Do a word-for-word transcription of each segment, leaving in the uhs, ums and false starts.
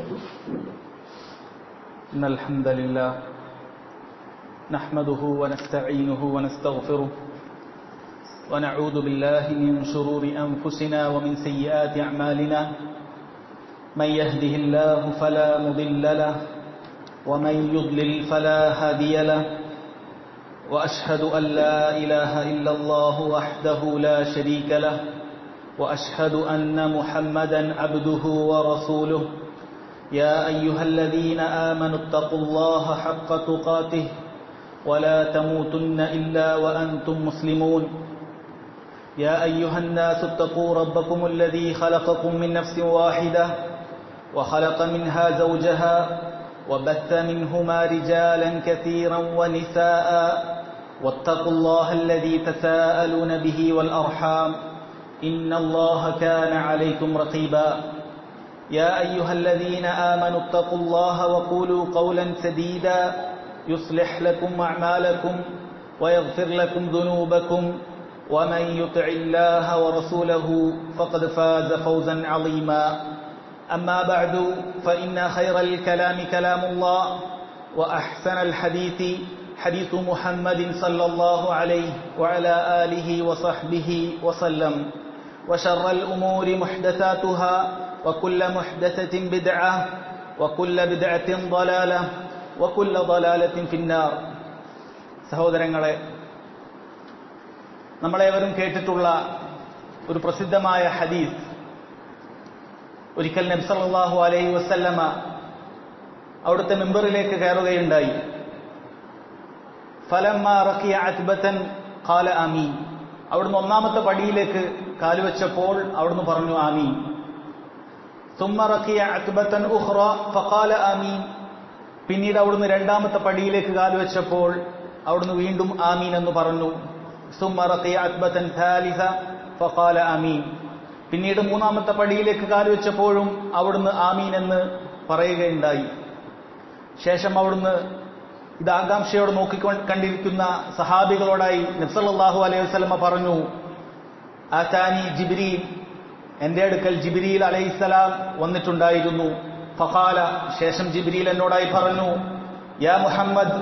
إن الحمد لله نحمده ونستعينه ونستغفره ونعوذ بالله من شرور أنفسنا ومن سيئات أعمالنا من يهده الله فلا مضل له ومن يضلل فلا هادي له وأشهد أن لا إله إلا الله وحده لا شريك له وأشهد أن محمدا عبده ورسوله يا أيها الذين آمنوا اتقوا الله حق تقاته ولا تموتن إلا وأنتم مسلمون يا أيها الناس اتقوا ربكم الذي خلقكم من نفس واحدة وخلق منها زوجها وبث منهما رجالا كثيرا ونساء واتقوا الله الذي تساءلون به والأرحام إن الله كان عليكم رقيبا يا أيها الذين آمنوا اتقوا الله وقولوا قولا سديدا يصلح لكم أعمالكم ويغفر لكم ذنوبكم ومن يطع الله ورسوله فقد فاز فوزا عظيما أما بعد فإن خير الكلام كلام الله وأحسن الحديث حديث محمد صلى الله عليه وعلى آله وصحبه وسلم وشر الأمور محدثاتها وكل محدثة بدعة وكل بدعة ضلالة وكل ضلالة في النار. സഹോദരങ്ങളെ, നമ്മളേവരും കേട്ടിട്ടുള്ള ഒരു പ്രസിദ്ധമായ ഹദീസ്, ഒരിക്കൽ നബി സല്ലല്ലാഹു അലൈഹി വസല്ലമ അവിടുത്തെ മിമ്പറിലേക്ക് കയറുകയുണ്ടായി. ഫലമ്മാ റഖിയ അത്ബതൻ ഖാല ആമീൻ. അവിടുന്ന് ഒന്നാമത്തെ പടിയിലേക്ക് കാലുവെച്ചപ്പോൾ അവിടുന്ന് പറഞ്ഞു ആമീൻ. ثم رقي عتبة أخرى فقال آمين. പിന്നീട് അവിടുന്ന് രണ്ടാമത്തെ പടിയിലേക്ക് കാലുവെച്ചപ്പോൾ അവിടുന്ന് വീണ്ടും ആമീൻ എന്ന് പറഞ്ഞു. ثم رقي عتبة ثالثة فقال آمين. പിന്നീട് മൂന്നാമത്തെ പടിയിലേക്ക് കാലുവെച്ചപ്പോഴും അവിടുന്ന് ആമീൻ എന്ന് പറയുകയുണ്ടായി. ശേഷം അവിടുന്ന് ഇത് ആകാംക്ഷയോടെ നോക്കിക്കണ്ടിരിക്കുന്ന സഹാബികളോടായി നബി സല്ലല്ലാഹു അലൈഹി വസല്ലമ പറഞ്ഞു, ആതാനി ജിബ്രീൽ, എന്റെ അടുക്കൽ ജിബ്രീൽ അലൈഹിസ്സലാം വന്നിട്ടുണ്ടായിരുന്നു. ഫഖാല, ശേഷം ജിബ്രീൽ എന്നോടായി പറഞ്ഞു, യാ മുഹമ്മദ്,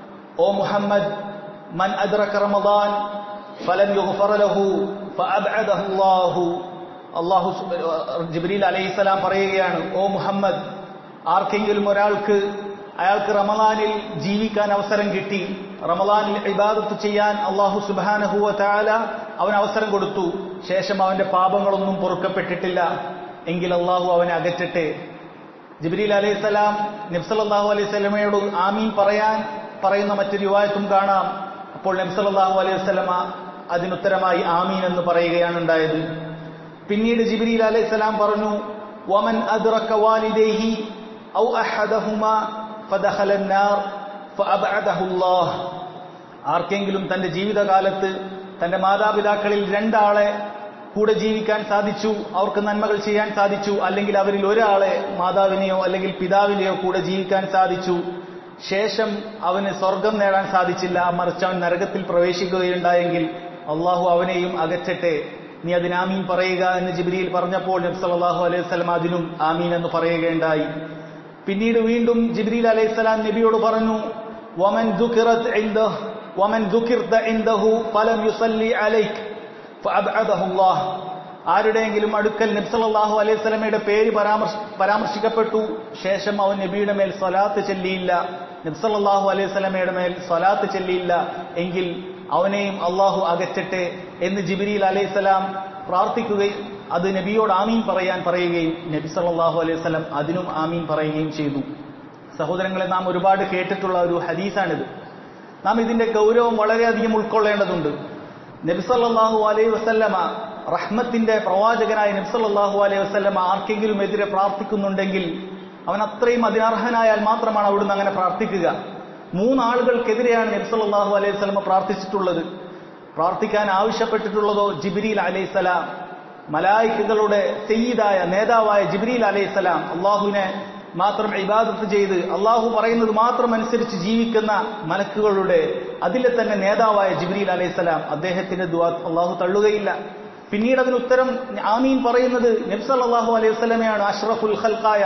ഓ മുഹമ്മദ്, മൻ അദ്റക റമദാൻ ഫലം യുഗ്ഫറ ലഹു ഫഅബ്അദഹു അല്ലാഹു. അല്ലാഹു ജിബ്രീൽ അലൈഹിസ്സലാം പറയുകയാണ്, ഓ മുഹമ്മദ്, ആർക്കെങ്കിലും ഒരാൾക്ക് അയാൾക്ക് റമളാനിൽ ജീവിക്കാൻ അവസരം കിട്ടി, റമളാനിൽ ഇബാദത്ത് ചെയ്യാൻ അല്ലാഹു സുബ്ഹാനഹു വ തആല അവന് അവസരം കൊടുത്തു, ശേഷം അവന്റെ പാപങ്ങളൊന്നും പൊറുക്കപ്പെട്ടിട്ടില്ല എങ്കിൽ അല്ലാഹു അവനെ അകറ്റട്ടെ. ജിബ്രീൽ അലൈഹിസ്സലാം നബി സല്ലല്ലാഹു അലൈഹി വസല്ലമയോട് ആമീൻ പറയാൻ പറയുന്ന മറ്റൊരു റിവായത്തും കാണാം. അപ്പോൾ നബി സല്ലല്ലാഹു അലൈഹി വസല്ലമ അതിനുത്തരമായി ആമീൻ എന്ന് പറയുകയാണ് ഉണ്ടായത്. പിന്നീട് ജിബ്രീൽ അലൈഹിസ്സലാം പറഞ്ഞു, വമൻ അദ്റക വാലിദൈഹി ഔ അഹദഹുമാ ഫദഖല അന്നാർ ഫഅബ്അദഹു അല്ലാഹ്. ആർക്കെങ്കിലും തന്റെ ജീവിതകാലത്ത് തന്റെ മാതാപിതാക്കളിൽ രണ്ടാളെ കൂടെ ജീവിക്കാൻ സാധിച്ചു, അവർക്ക് നന്മകൾ ചെയ്യാൻ സാധിച്ചു, അല്ലെങ്കിൽ അവരിൽ ഒരാളെ, മാതാവിനെയോ അല്ലെങ്കിൽ പിതാവിനെയോ കൂടെ ജീവിക്കാൻ സാധിച്ചു, ശേഷം അവന് സ്വർഗം നേടാൻ സാധിച്ചില്ല, മറിച്ച് അവൻ നരകത്തിൽ പ്രവേശിക്കുകയുണ്ടായെങ്കിൽ അള്ളാഹു അവനെയും അകറ്റട്ടെ, നീ അതിന് ആമീൻ പറയുക എന്ന് ജിബ്രീൽ പറഞ്ഞപ്പോൾ നബി സല്ലല്ലാഹു അലൈഹി വസല്ലം അതിനും ആമീൻ എന്ന് പറയുകയുണ്ടായി. പിന്നീട് വീണ്ടും ജിബ്രീൽ അലൈഹിസ്സലാം നബിയോട് പറഞ്ഞു, വമൻ ദുകിറത് ഇൻദഹു വമൻ ദുകിർത ഇൻദഹു ഫലം യുസല്ലി അലൈക ഫഅബ്അദഹു അല്ലാഹ്. ആരുടെയെങ്കിലും അടുക്കൽ നബി സല്ലല്ലാഹു അലൈഹി വസല്ലമയുടെ പേര് പരാമർശ പരാമർശിക്കപ്പെട്ടു, ശേഷം അവൻ നബിയുടെ മേൽ സ്വലാത്ത് ചൊല്ലിയില്ല, നബി സല്ലല്ലാഹു അലൈഹി വസല്ലമയുടെ മേൽ സ്വലാത്ത് ചൊല്ലിയില്ല എങ്കിൽ അവനെയും അല്ലാഹു അകറ്റട്ടെ എന്ന് ജിബ്രീൽ അലൈഹിസ്സലാം പ്രാർത്ഥിക്കുകയും അത് നബിയോട് ആമീൻ പറയാൻ പറയുകയും നബി സല്ലല്ലാഹു അലൈഹി വസല്ലം അതിനും ആമീൻ പറയുകയും ചെയ്തു. സഹോദരങ്ങളെ, നാം ഒരുപാട് കേട്ടിട്ടുള്ള ഒരു ഹദീസാണിത്. നാം ഇതിന്റെ ഗൗരവം വളരെയധികം ഉൾക്കൊള്ളേണ്ടതുണ്ട്. നബി സല്ലല്ലാഹു അലൈഹി വസല്ലമ, റഹ്മത്തിന്റെ പ്രവാചകനായ നബി സല്ലല്ലാഹു അലൈഹി വസല്ലമ ആർക്കെങ്കിലും എതിരെ പ്രാർത്ഥിക്കുന്നുണ്ടെങ്കിൽ അവൻ അത്രയും അതിനർഹനായാൽ മാത്രമാണ് അവിടുന്ന് അങ്ങനെ പ്രാർത്ഥിക്കുക. മൂന്നാളുകൾക്കെതിരെയാണ് നബി സല്ലല്ലാഹു അലൈഹി വസല്ലമ പ്രാർത്ഥിച്ചിട്ടുള്ളത്. പ്രാർത്ഥിക്കാൻ ആവശ്യപ്പെട്ടിട്ടുള്ളതോ ജിബ്രീൽ അലൈഹിസ്സലാം, മലായികകളുടെ സയ്യിദായ നേതാവായ ജിബ്രീൽ അലൈഹിസ്സലാം, അള്ളാഹുവിനെ മാത്രം ഇബാദത്ത് ചെയ്ത് അള്ളാഹു പറയുന്നത് മാത്രം അനുസരിച്ച് ജീവിക്കുന്ന മലക്കുകളുടെ അതിലെ തന്നെ നേതാവായ ജിബ്രീൽ അലൈഹിസ്സലാം, അദ്ദേഹത്തിന്റെ ദുആ അള്ളാഹു തള്ളുകയില്ല. പിന്നീട് അതിന് ഉത്തരം ആമീൻ പറയുന്നത് നബി സല്ലല്ലാഹു അലൈഹി വസല്ലമയാണ്. അഷ്റഫുൽ ഖൽഖായ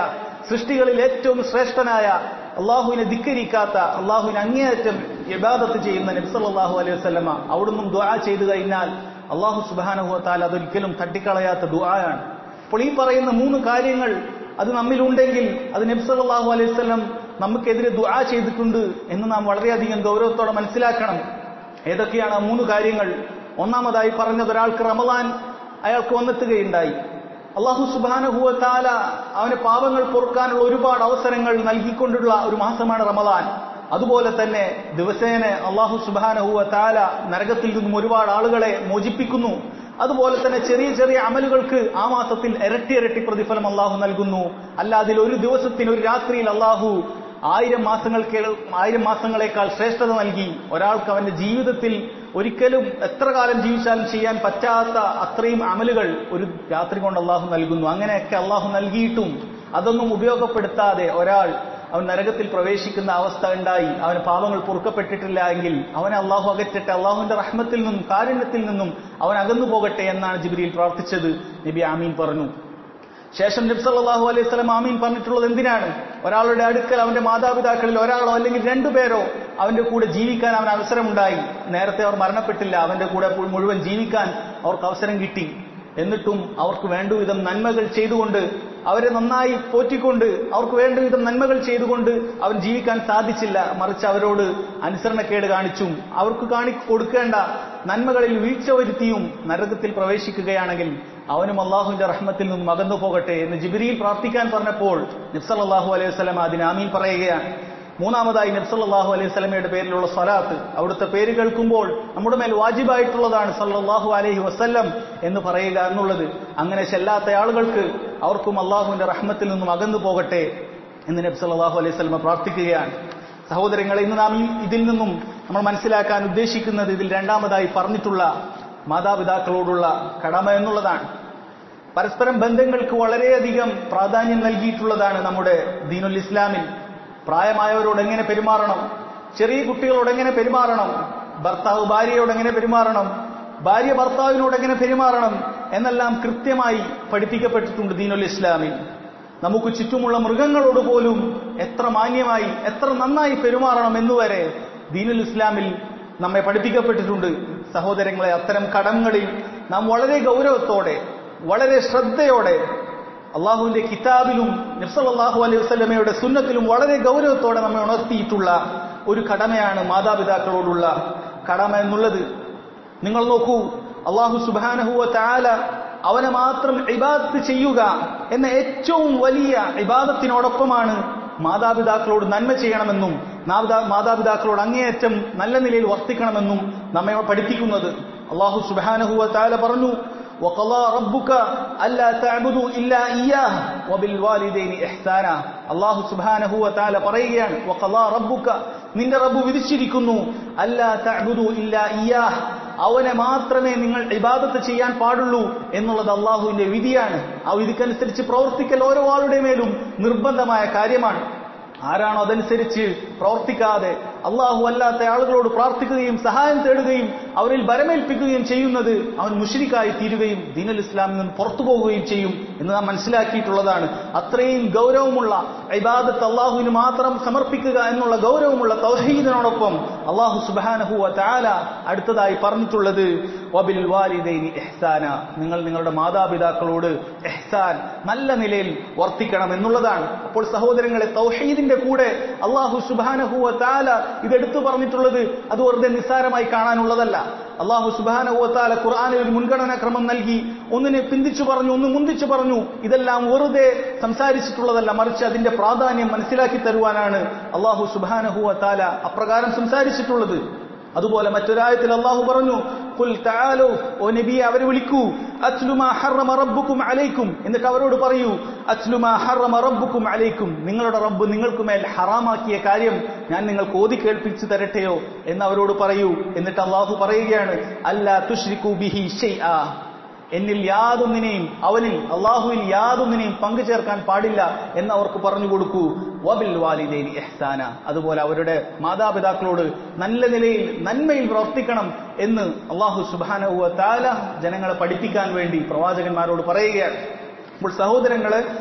സൃഷ്ടികളിൽ ഏറ്റവും ശ്രേഷ്ഠനായ, അള്ളാഹുവിനെ ധിക്കരിക്കാത്ത, അള്ളാഹുവിനെ അങ്ങേയറ്റം ഇബാദത്ത് ചെയ്യുന്ന നബി സല്ലല്ലാഹു അലൈഹി വസല്ലമ അവിടുന്ന് ദുആ ചെയ്തു കഴിഞ്ഞാൽ അള്ളാഹു സുബ്ഹാനഹു വ തആല അതൊരിക്കലും തട്ടിക്കളയാത്ത ദുആയാണ്. അപ്പോൾ ഈ പറയുന്ന മൂന്ന് കാര്യങ്ങൾ അത് നമ്മിലുണ്ടെങ്കിൽ അത് നബി സല്ലല്ലാഹു അലൈഹി വസല്ലം നമുക്കെതിരെ ദുആ ചെയ്തിട്ടുണ്ട് എന്ന് നാം വളരെയധികം ഗൗരവത്തോടെ മനസ്സിലാക്കണം. ഏതൊക്കെയാണ് ആ മൂന്ന് കാര്യങ്ങൾ? ഒന്നാമതായി പറഞ്ഞത്, ഒരാൾക്ക് റമളാൻ അയാൾക്ക് വന്നെത്തുകയുണ്ടായി. അള്ളാഹു സുബ്ഹാനഹു വ തആല അവന് പാപങ്ങൾ പൊറുക്കാനുള്ള ഒരുപാട് അവസരങ്ങൾ നൽകിക്കൊണ്ടുള്ള ഒരു മാസമാണ് റമളാൻ. അതുപോലെ തന്നെ ദിവസേന അള്ളാഹു സുബ്ഹാനഹു വ തആല നരകത്തിൽ നിന്നും ഒരുപാട് ആളുകളെ മോചിപ്പിക്കുന്നു. അതുപോലെ തന്നെ ചെറിയ ചെറിയ അമലുകൾക്ക് ആ മാസത്തിൽ ഇരട്ടി ഇരട്ടി പ്രതിഫലം അള്ളാഹു നൽകുന്നു. അല്ല, അതിൽ ഒരു ദിവസത്തിന്, ഒരു രാത്രിയിൽ അള്ളാഹു ആയിരം മാസങ്ങൾക്ക് ആയിരം മാസങ്ങളെക്കാൾ ശ്രേഷ്ഠത നൽകി ഒരാൾക്ക് അവന്റെ ജീവിതത്തിൽ ഒരിക്കലും എത്ര കാലം ജീവിച്ചാലും ചെയ്യാൻ പറ്റാത്ത അത്രയും അമലുകൾ ഒരു രാത്രി കൊണ്ട് അള്ളാഹു നൽകുന്നു. അങ്ങനെയൊക്കെ അള്ളാഹു നൽകിയിട്ടും അതൊന്നും ഉപയോഗപ്പെടുത്താതെ ഒരാൾ അവൻ നരകത്തിൽ പ്രവേശിക്കുന്ന അവസ്ഥ ഉണ്ടായി, അവന് പാപങ്ങൾ പൊറുക്കപ്പെട്ടിട്ടില്ല എങ്കിൽ അവനെ അള്ളാഹു അകറ്റട്ടെ, അള്ളാഹുവിന്റെ റഹ്മത്തിൽ നിന്നും കാരുണ്യത്തിൽ നിന്നും അവൻ അകന്നു പോകട്ടെ എന്നാണ് ജിബ്രീൽ പ്രാർത്ഥിച്ചത്. നബി ആമീൻ പറഞ്ഞു. ശേഷം നബി സല്ലല്ലാഹു അലൈഹി വസല്ലം ആമീൻ പറഞ്ഞിട്ടുള്ളത് എന്തിനാണ്? ഒരാളുടെ അടുക്കൽ അവന്റെ മാതാപിതാക്കളിൽ ഒരാളോ അല്ലെങ്കിൽ രണ്ടുപേരോ അവന്റെ കൂടെ ജീവിക്കാൻ അവന് അവസരമുണ്ടായി. നേരത്തെ അവർ മരണപ്പെട്ടില്ല, അവന്റെ കൂടെ മുഴുവൻ ജീവിക്കാൻ അവർക്ക് അവസരം കിട്ടി. എന്നിട്ടും അവർക്ക് വേണ്ടുവിധം നന്മകൾ ചെയ്തുകൊണ്ട്, അവരെ നന്നായി പോറ്റിക്കൊണ്ട്, അവർക്ക് വേണ്ടുവിധം നന്മകൾ ചെയ്തുകൊണ്ട് അവൻ ജീവിക്കാൻ സാധിച്ചില്ല. മറിച്ച് അവരോട് അനുസരണക്കേട് കാണിച്ചും അവർക്ക് കാണി കൊടുക്കേണ്ട നന്മകളിൽ വീഴ്ച വരുത്തിയും നരകത്തിൽ പ്രവേശിക്കുകയാണെങ്കിൽ അവനും അള്ളാഹുവിന്റെ റഹ്മത്തിൽ നിന്നും അകന്നു പോകട്ടെ എന്ന് ജിബ്രീൽ പ്രാർത്ഥിക്കാൻ പറഞ്ഞപ്പോൾ നബി സല്ലല്ലാഹു അലൈഹി വസല്ലം അതിന് ആമീൻ പറയുകയാണ്. മൂന്നാമതായി നബി സല്ലല്ലാഹു അലൈഹി വസല്ലമയുടെ പേരിലുള്ള സ്വലാത്ത്, അവിടുത്തെ പേര് കേൾക്കുമ്പോൾ നമ്മുടെ മേൽ വാജിബായിട്ടുള്ളതാണ് സല്ലല്ലാഹു അലൈഹി വസല്ലം എന്ന് പറയുക എന്നുള്ളത്. അങ്ങനെ ചെല്ലാത്ത ആളുകൾക്ക് അവർക്കും അള്ളാഹുവിന്റെ റഹ്മത്തിൽ നിന്നും അകന്നു പോകട്ടെ എന്ന് നബി സല്ലല്ലാഹു അലൈഹി വസല്ലം പ്രാർത്ഥിക്കുകയാണ്. സഹോദരങ്ങളെ, ഇന്ന് നാം ഇതിൽ നിന്നും നമ്മൾ മനസ്സിലാക്കാൻ ഉദ്ദേശിക്കുന്നത് ഇതിൽ രണ്ടാമതായി പറഞ്ഞിട്ടുള്ള മാതാപിതാക്കളോടുള്ള കടമ എന്നുള്ളതാണ്. പരസ്പരം ബന്ധങ്ങൾക്ക് വളരെയധികം പ്രാധാന്യം നൽകിയിട്ടുള്ളതാണ് നമ്മുടെ ദീനുൽ ഇസ്ലാമിൽ. പ്രായമായവരോട് എങ്ങനെ പെരുമാറണം, ചെറിയ കുട്ടികളോട് എങ്ങനെ പെരുമാറണം, ഭർത്താവ് ഭാര്യയോട് എങ്ങനെ പെരുമാറണം, ഭാര്യ ഭർത്താവിനോട് എങ്ങനെ പെരുമാറണം എന്നെല്ലാം കൃത്യമായി പഠിപ്പിക്കപ്പെട്ടിട്ടുണ്ട് ദീനുൽ ഇസ്ലാമിൽ. നമുക്ക് ചുറ്റുമുള്ള മൃഗങ്ങളോട് പോലും എത്ര മാന്യമായി, എത്ര നന്നായി പെരുമാറണം എന്നുവരെ ദീനുൽ ഇസ്ലാമിൽ നമ്മെ പഠിപ്പിക്കപ്പെട്ടിട്ടുണ്ട്. സഹോദരങ്ങളെ, അത്തരം കടങ്ങളിൽ നാം വളരെ ഗൗരവത്തോടെ, വളരെ ശ്രദ്ധയോടെ അള്ളാഹുവിന്റെ കിതാബിലും നബി സല്ലല്ലാഹു അലൈഹി വസല്ലമയുടെ സുന്നത്തിലും വളരെ ഗൗരവത്തോടെ നമ്മെ ഉണർത്തിയിട്ടുള്ള ഒരു കടമയാണ് മാതാപിതാക്കളോടുള്ള കടമ എന്നുള്ളത്. നിങ്ങൾ നോക്കൂ, അള്ളാഹു സുബ്ഹാനഹു വ തആല അവനെ മാത്രം ഇബാദത്ത് ചെയ്യുക എന്ന ഏറ്റവും വലിയ ഇബാദത്തിനോടൊപ്പമാണ് മാതാപിതാക്കളോട് നന്മ ചെയ്യണമെന്നും മാതാപിതാക്കളോട് അങ്ങേയറ്റം നല്ല നിലയിൽ വർത്തിക്കണമെന്നും നമ്മെ പഠിപ്പിക്കുന്നത്. അള്ളാഹു സുബ്ഹാനഹു വ തആല പറഞ്ഞു, وَقَضَى رَبُّكَ أَلَّا تَعْبُدُوا إِلَّا إِيَّاهُ وَبِالْوَالِدَيْنِ إِحْسَانًا. അല്ലാഹു സുബ്ഹാനഹു വ തആല പറയുകയാണ്, وَقَضَى رَبُّكَ, നിന്റെ റബ്ബ് വിധിച്ചിരിക്കുന്നു, അല്ലാ തഅ്ബുദു ഇല്ലാ ഇയ്യാഹ്, അവനെ മാത്രമേ നിങ്ങൾ ഇബാദത്ത് ചെയ്യാൻ പാടുള്ളൂ എന്നുള്ളത് അള്ളാഹുവിന്റെ വിധിയാണ്. ആ വിധിക്കനുസരിച്ച് പ്രവർത്തിക്കൽ ഓരോ ആളുടെ മേലും നിർബന്ധമായ കാര്യമാണ്. ആരാണോ അതനുസരിച്ച് പ്രവർത്തിക്കാതെ അള്ളാഹു അല്ലാത്ത ആളുകളോട് പ്രാർത്ഥിക്കുകയും സഹായം തേടുകയും അവരിൽ ബരമേൽപ്പിക്കുകയും ചെയ്യുന്നത് അവൻ മുശ്രിക്കായി തീരുകയും ദീനുൽ ഇസ്ലാമിൽ നിന്ന് പുറത്തു പോവുകയും ചെയ്യും എന്ന് നാം മനസ്സിലാക്കിയിട്ടുള്ളതാണ്. അത്രയും ഗൗരവമുള്ള ഇബാദത്ത് അള്ളാഹുവിന് മാത്രം സമർപ്പിക്കുക എന്നുള്ള ഗൗരവമുള്ള തൗഹീദിനോടൊപ്പം അള്ളാഹു സുബ്ഹാനഹു വ തആല അടുത്തതായി പറഞ്ഞിട്ടുള്ളത് വബിൽ വാലിദൈനി ഇഹ്സാന, നിങ്ങൾ നിങ്ങളുടെ മാതാപിതാക്കളോട് ഇഹ്സാൻ, നല്ല നിലയിൽ വർത്തിക്കണം എന്നുള്ളതാണ്. അപ്പോൾ സഹോദരങ്ങളെ, തൗഹീദിന്റെ കൂടെ അള്ളാഹു സുബ്ഹാനഹു വ തആല ഇതെടുത്തു പറഞ്ഞിട്ടുള്ളത് അത് വെറുതെ നിസ്സാരമായി കാണാനുള്ളതല്ല. അള്ളാഹു സുബ്ഹാനഹു വ തആല ഖുർആനിൽ ഒരു മുൻഗണനാ ക്രമം നൽകി, ഒന്നിനെ പിന്തിച്ചു പറഞ്ഞു, ഒന്ന് മുന്തിച്ചു പറഞ്ഞു. ഇതെല്ലാം വെറുതെ സംസാരിച്ചിട്ടുള്ളതല്ല, മറിച്ച് അതിന്റെ പ്രാധാന്യം മനസ്സിലാക്കി തരുവാനാണ് അള്ളാഹു സുബ്ഹാനഹു വ തആല അപ്രകാരം സംസാരിച്ചിട്ടുള്ളത്. അതുപോലെ മറ്റൊരായത്തിൽ അള്ളാഹു പറഞ്ഞു, ഖുൽ തആലൂ, ഓ നബിയെ അവരെ വിളിക്കൂ, അത്ലു മാ ഹറമ റബ്ബുക്കും അലൈക്കും, എന്നിട്ട് അവരോട് പറയൂ, അത്ലു മാ ഹറമ റബ്ബുക്കും അലൈക്കും, നിങ്ങളുടെ റബ്ബ് നിങ്ങൾക്ക് മേൽ ഹറാമാക്കിയ കാര്യം ഞാൻ നിങ്ങൾക്ക് ഓതി കേൾപ്പിച്ചു തരട്ടെയോ എന്ന് അവരോട് പറയൂ. എന്നിട്ട് അള്ളാഹു പറയുകയാണ്, അല്ലാ തുശ്രികൂ ബിഹി ശൈആ, എന്നിൽ യാതൊന്നിനെയും, അവനിൽ അള്ളാഹുവിൽ യാതൊന്നിനെയും പങ്കു ചേർക്കാൻ പാടില്ല എന്ന് അവർക്ക് പറഞ്ഞു കൊടുക്കൂ. വബിൽ വാലിദൈനി ഇഹ്സാന, അതുപോലെ അവരുടെ മാതാപിതാക്കളോട് നല്ല നിലയിൽ നന്മയിൽ പ്രവർത്തിക്കണം എന്ന് അള്ളാഹു സുബ്ഹാനഹു വ തആല ജനങ്ങളെ പഠിപ്പിക്കാൻ വേണ്ടി പ്രവാചകന്മാരോട് പറയുകയാണ്. അപ്പോൾ സഹോദരങ്ങളെ,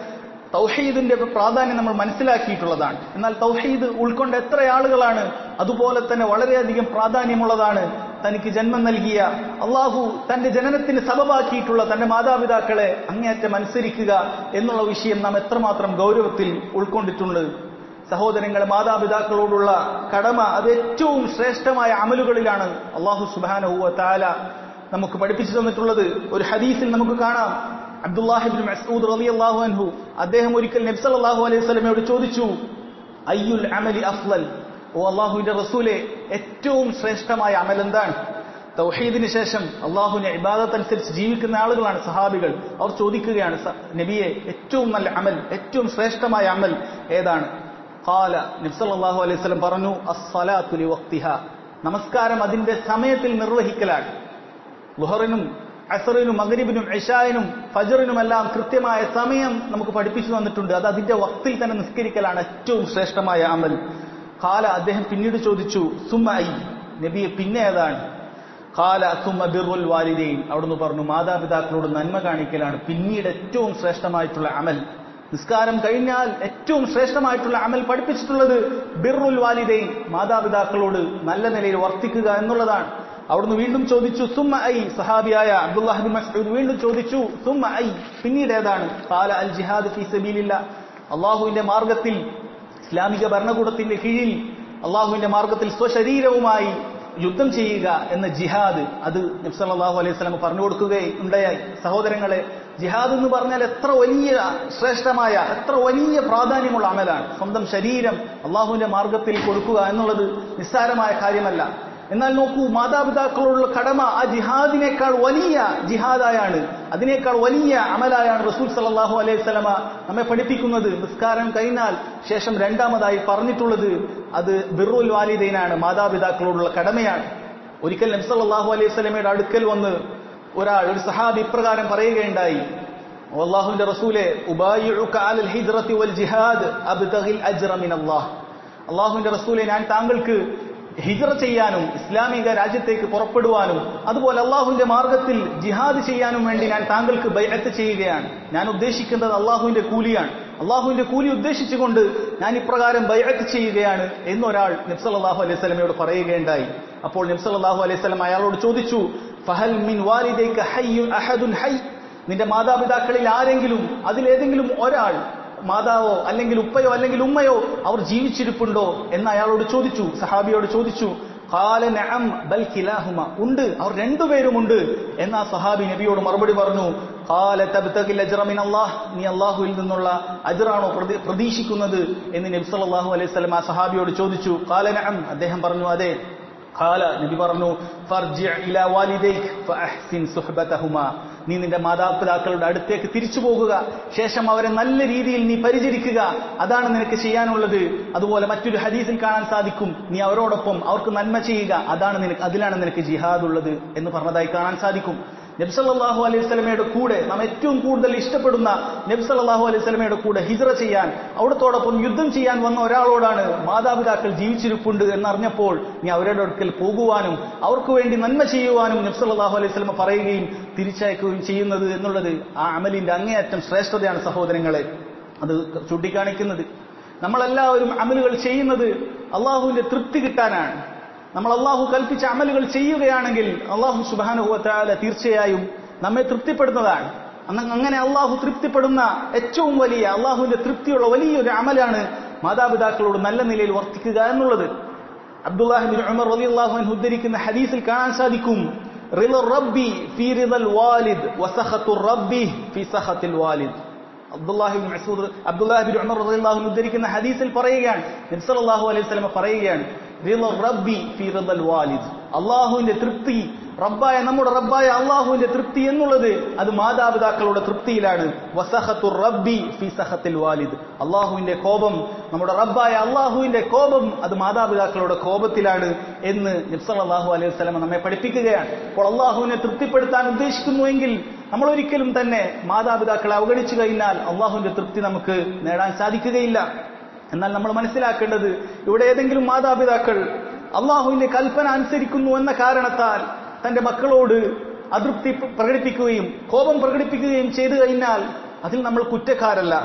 തൗഹീദിന്റെ പ്രാധാന്യം നമ്മൾ മനസ്സിലാക്കിയിട്ടുള്ളതാണ്. എന്നാൽ തൗഹീദ് ഉൾക്കൊണ്ട എത്ര ആളുകളാണ് അതുപോലെ തന്നെ വളരെയധികം പ്രാധാന്യമുള്ളതാണ് തനിക്ക് ജന്മം നൽകിയ അള്ളാഹു തന്റെ ജനനത്തിന് സബബാക്കിയിട്ടുള്ള തന്റെ മാതാപിതാക്കളെ അങ്ങേയറ്റം അനുസരിക്കുക എന്നുള്ള വിഷയം നാം എത്രമാത്രം ഗൗരവത്തിൽ ഉൾക്കൊണ്ടിട്ടുണ്ട്. സഹോദരങ്ങളെ, മാതാപിതാക്കളോടുള്ള കടമ അത് ഏറ്റവും ശ്രേഷ്ഠമായ അമലുകളിലാണ് അള്ളാഹു സുബ്ഹാനഹു വ തആല നമുക്ക് പഠിപ്പിച്ചു തന്നിട്ടുള്ളത്. ഒരു ഹദീസിൽ നമുക്ക് കാണാം, അബ്ദുല്ലാഹി ഇബ്നു മസ്ഊദ് റളിയല്ലാഹു അൻഹു അദ്ദേഹം ഒരിക്കൽ നബി സല്ലല്ലാഹു അലൈഹി വസല്ലമയോട് ചോദിച്ചു, അയ്യുൽ അമലി അഫ്ളൽ, ഓ അള്ളാഹുവിന്റെ റസൂലെ, ഏറ്റവും ശ്രേഷ്ഠമായ അമൽ എന്താണ്? തൗഹീദിന് ശേഷം അള്ളാഹുവിന്റെ ഇബാദത്ത് അനുസരിച്ച് ജീവിക്കുന്ന ആളുകളാണ് സഹാബികൾ. അവർ ചോദിക്കുകയാണ്, നബിയെ, ഏറ്റവും നല്ല അമൽ, ഏറ്റവും ശ്രേഷ്ഠമായ അമൽ ഏതാണ്? ഖാല, നബി സല്ലല്ലാഹു അലൈഹി വസല്ലം പറഞ്ഞു, അസ്സലാത്തു ലിവഖ്തിഹാ, നമസ്കാരം അതിന്റെ സമയത്തിൽ നിർവഹിക്കലാണ്. ളുഹറിനും അസ്റിനും മഗ്രിബിനും ഇശായിനും ഫജ്റിനുമെല്ലാം കൃത്യമായ സമയം നമുക്ക് പഠിപ്പിച്ചു തന്നിട്ടുണ്ട്. അത് അതിന്റെ വക്തിൽ തന്നെ നിസ്കരിക്കലാണ് ഏറ്റവും ശ്രേഷ്ഠമായ അമൽ. ഖാല, അദ്ദേഹം പിന്നീട് ചോദിച്ചു, സുമ്മ ഐ, നബിയെ, പിന്നെ ഏതാണ്? ഖാല സുമ്മ ബിർറുൽ വാലിദൈൻ, അവിടുന്ന് പറഞ്ഞു, മാതാപിതാക്കളോട് നന്മ കാണിക്കലാണ് പിന്നീട് ഏറ്റവും ശ്രേഷ്ഠമായിട്ടുള്ള അമൽ. നിസ്കാരം കഴിഞ്ഞാൽ ഏറ്റവും ശ്രേഷ്ഠമായിട്ടുള്ള അമൽ പഠിപ്പിച്ചിട്ടുള്ളത് ബിർറുൽ വാലിദൈൻ, മാതാപിതാക്കളോട് നല്ല നിലയിൽ വർത്തിക്കുക എന്നുള്ളതാണ്. അവിടുന്ന് വീണ്ടും ചോദിച്ചു, സുമ്മ ഐ, സഹാബിയായ അബ്ദുല്ലാഹി ഇബ്നു മസ്ഊദ് വീണ്ടും ചോദിച്ചു, സുമ്മ ഐ, പിന്നീട് ഏതാണ്? ഖാല അൽ ജിഹാദ് ഫീ സബീലില്ലാ, അള്ളാഹുവിന്റെ മാർഗത്തിൽ, ഇസ്ലാമിക ഭരണകൂടത്തിന്റെ കീഴിൽ അള്ളാഹുവിന്റെ മാർഗത്തിൽ സ്വശരീരവുമായി യുദ്ധം ചെയ്യുക എന്ന ജിഹാദ്, അത് നബി സല്ലല്ലാഹു അലൈഹി വസല്ലം പറഞ്ഞു കൊടുക്കുകയുണ്ടായി. സഹോദരങ്ങളെ, ജിഹാദ് എന്ന് പറഞ്ഞാൽ എത്ര വലിയ ശ്രേഷ്ഠമായ, എത്ര വലിയ പ്രാധാന്യമുള്ള അമലാണ്. സ്വന്തം ശരീരം അള്ളാഹുവിന്റെ മാർഗത്തിൽ കൊടുക്കുക എന്നുള്ളത് നിസ്സാരമായ കാര്യമല്ല. എന്നാൽ നോക്കൂ, മാതാപിതാക്കളോടുള്ള കടമ ആ ജിഹാദിനേക്കാൾ വലിയ ജിഹാദായാണ്, അതിനേക്കാൾ വലിയ അമലായാണ് റസൂൽ സല്ലല്ലാഹു അലൈഹി വസല്ലമ നമ്മെ പഠിപ്പിക്കുന്നത്. നിസ്കാരം കഴിഞ്ഞാൽ ശേഷം രണ്ടാമതായി പറഞ്ഞിട്ടുള്ളത് അത് ബിർറുൽ വാലിദൈനാണ്, മാതാപിതാക്കളോടുള്ള കടമയാണ്. ഒരിക്കൽ നബി സല്ലല്ലാഹു അലൈഹി വസല്ലമയുടെ അടുക്കൽ വന്ന് ഒരാൾ, ഒരു സഹാബി ഇപ്രകാരം പറയുകയുണ്ടായി, അല്ലാഹുവിന്റെ റസൂലേ, ഉബായിഉക അലൽ ഹിജ്റതി വൽ ജിഹാദ് അബ്തഗിൽ അജ്റ മിനല്ലാഹ്, അല്ലാഹുവിന്റെ റസൂലേ, ഞാൻ താങ്കൾക്ക് ഹിജ്റ ചെയ്യാനും ഇസ്ലാമിക രാജ്യത്തേക്ക് പുറപ്പെടുവാനും അതുപോലെ അള്ളാഹുവിന്റെ മാർഗത്തിൽ ജിഹാദ് ചെയ്യാനും വേണ്ടി ഞാൻ താങ്കൾക്ക് ബൈഅത്ത് ചെയ്യുകയാണ്. ഞാൻ ഉദ്ദേശിക്കുന്നത് അള്ളാഹുവിന്റെ കൂലിയാണ്. അള്ളാഹുവിന്റെ കൂലി ഉദ്ദേശിച്ചുകൊണ്ട് ഞാൻ ഇപ്രകാരം ബൈഅത്ത് ചെയ്യുകയാണ് എന്നൊരാൾ നബി സല്ലല്ലാഹു അലൈഹി വസല്ലമയോട് പറയുകയുണ്ടായി. അപ്പോൾ നബി സല്ലല്ലാഹു അലൈഹി വസല്ലം അയാളോട് ചോദിച്ചു, ഫഹൽ മിൻ വാലിദൈക ഹയ്യുൻ അഹദുൻ ഹയ്, നിന്റെ മാതാപിതാക്കളിൽ ആരെങ്കിലും, അതിലേതെങ്കിലും ഒരാൾ, മാതാവോ അല്ലെങ്കിൽ ഉപ്പയോ അല്ലെങ്കിൽ ഉമ്മയോ, അവർ ജീവിച്ചിരിപ്പുണ്ടോ എന്ന് അയാളോട് ചോദിച്ചു, സഹാബിയോട് ചോദിച്ചു. ഖാല നഅം ബൽ കിലാഹുമ, ഉണ്ട്, അവർ രണ്ടുപേരുമുണ്ട് എന്ന് ആ സഹാബി നബിയോട് മറുപടി പറഞ്ഞു. ഖാല തബ്തഗിൽ അജ്റ മിനല്ലാഹ്, നീ അല്ലാഹുവിൽ നിന്നുള്ള അജ്റാണോ പ്രതീക്ഷിക്കുന്നത് എന്ന് നബി സല്ലല്ലാഹു അലൈഹി വസല്ലം ആ സഹാബിയോട് ചോദിച്ചു. ഖാല നഅം, അദ്ദേഹം പറഞ്ഞു, അതെ. ഖാല, നബി പറഞ്ഞു, ഫർജി ഇലാ വാലിദൈക ഫഅഹ്സിൻ സുഹ്ബതഹുമാ, നീ നിന്റെ മാതാപിതാക്കളുടെ അടുത്തേക്ക് തിരിച്ചു പോകുക, ശേഷം അവരെ നല്ല രീതിയിൽ നീ പരിചരിക്കുക, അതാണ് നിനക്ക് ചെയ്യാനുള്ളത്. അതുപോലെ മറ്റൊരു ഹദീസിൽ കാണാൻ സാധിക്കും, നീ അവരോടൊപ്പം അവർക്ക് നന്മ ചെയ്യുക, അതാണ് നിനക്ക്, അതിലാണ് നിനക്ക് ജിഹാദ് ഉള്ളത് എന്ന് പറഞ്ഞതായി കാണാൻ സാധിക്കും. നബി സല്ലല്ലാഹു അലൈഹി വസല്ലമയുടെ കൂടെ, നാം ഏറ്റവും കൂടുതൽ ഇഷ്ടപ്പെടുന്ന നബി സല്ലല്ലാഹു അലൈഹി വസല്ലമയുടെ കൂടെ ഹിജ്റ ചെയ്യാൻ, അവിടത്തോടൊപ്പം യുദ്ധം ചെയ്യാൻ വന്ന ഒരാളോടാണ് മാതാപിതാക്കൾ ജീവിച്ചിരിപ്പുണ്ട് എന്നറിഞ്ഞപ്പോൾ നീ അവരുടെ അടുക്കൽ പോകുവാനും അവർക്ക് വേണ്ടി നന്മ ചെയ്യുവാനും നബി സല്ലല്ലാഹു അലൈഹി വസല്ലമ പറയുകയും തിരിച്ചയക്കുകയും ചെയ്യുന്നത് എന്നുള്ളത് ആ അമലിന്റെ അങ്ങേയറ്റം ശ്രേഷ്ഠതയാണ് സഹോദരങ്ങളെ അത് ചൂണ്ടിക്കാണിക്കുന്നത്. നമ്മളെല്ലാവരും അമലുകൾ ചെയ്യുന്നത് അള്ളാഹുവിന്റെ തൃപ്തി കിട്ടാനാണ്. നമ്മൾ അള്ളാഹു കൽപ്പിച്ച അമലുകൾ ചെയ്യുകയാണെങ്കിൽ അള്ളാഹു സുബ്ഹാനഹു വ തആല തീർച്ചയായും നമ്മെ തൃപ്തിപ്പെടുന്നതാണ്. അങ്ങനെ അള്ളാഹു തൃപ്തിപ്പെടുന്ന ഏറ്റവും വലിയ, അള്ളാഹുവിന്റെ തൃപ്തിയുള്ള വലിയൊരു അമലാണ് മാതാപിതാക്കളോട് നല്ല നിലയിൽ വർത്തിക്കുക എന്നുള്ളത്. അബ്ദുല്ലാഹി ഇബ്നു ഉമർ റളിയല്ലാഹു അൻഹു ഉദ്ധരിക്കുന്ന ഹദീസിൽ കാണാൻ സാധിക്കും, റിളർ റബ്ബി ഫീ റിദൽ വാലിദ് വസഖത്തുർ റബ്ബി ഫീ സഖത്തിൽ വാലിദ്. അബ്ദുല്ലാഹി ഇബ്നു മസ്ഊദ് അബ്ദുല്ലാഹി ഇബ്നു ഉമർ റളിയല്ലാഹു അൻഹു ഉദ്ധരിക്കുന്ന ഹദീസിൽ പറയുകയാണ്, നബി സല്ലല്ലാഹു അലൈഹി വസല്ലം പറയുകയാണ്, റിളർ റബ്ബി ഫീ റിദൽ വാലിദ്, അള്ളാഹുവിന്റെ തൃപ്തി, റബ്ബായ നമ്മുടെ റബ്ബായ അള്ളാഹുവിന്റെ തൃപ്തി എന്നുള്ളത് അത് മാതാപിതാക്കളുടെ തൃപ്തിയിലാണ്. വസഖത്തുർ റബ്ബി ഫീ സഖത്തിൽ വാലിദ്, അള്ളാഹുവിന്റെ കോപം, നമ്മുടെ റബ്ബായ അള്ളാഹുവിന്റെ കോപം അത് മാതാപിതാക്കളുടെ കോപത്തിലാണ് എന്ന് നബി സല്ലല്ലാഹു അലൈഹി വസല്ലം നമ്മെ പഠിപ്പിക്കുകയാണ്. അപ്പോൾ അള്ളാഹുവിനെ തൃപ്തിപ്പെടുത്താൻ ഉദ്ദേശിക്കുന്നുവെങ്കിൽ നമ്മൾ ഒരിക്കലും തന്നെ മാതാപിതാക്കളെ അവഗണിച്ചു കഴിഞ്ഞാൽ അള്ളാഹുവിന്റെ തൃപ്തി നമുക്ക് നേടാൻ സാധിക്കുകയില്ല. എന്നാൽ നമ്മൾ മനസ്സിലാക്കേണ്ടത്, ഇവിടെ ഏതെങ്കിലും മാതാപിതാക്കൾ അള്ളാഹുവിന്റെ കൽപ്പന അനുസരിക്കുന്നു എന്ന കാരണത്താൽ തന്റെ മക്കളോട് അതൃപ്തി പ്രകടിപ്പിക്കുകയും കോപം പ്രകടിപ്പിക്കുകയും ചെയ്തു കഴിഞ്ഞാൽ അതിൽ നമ്മൾ കുറ്റക്കാരല്ല.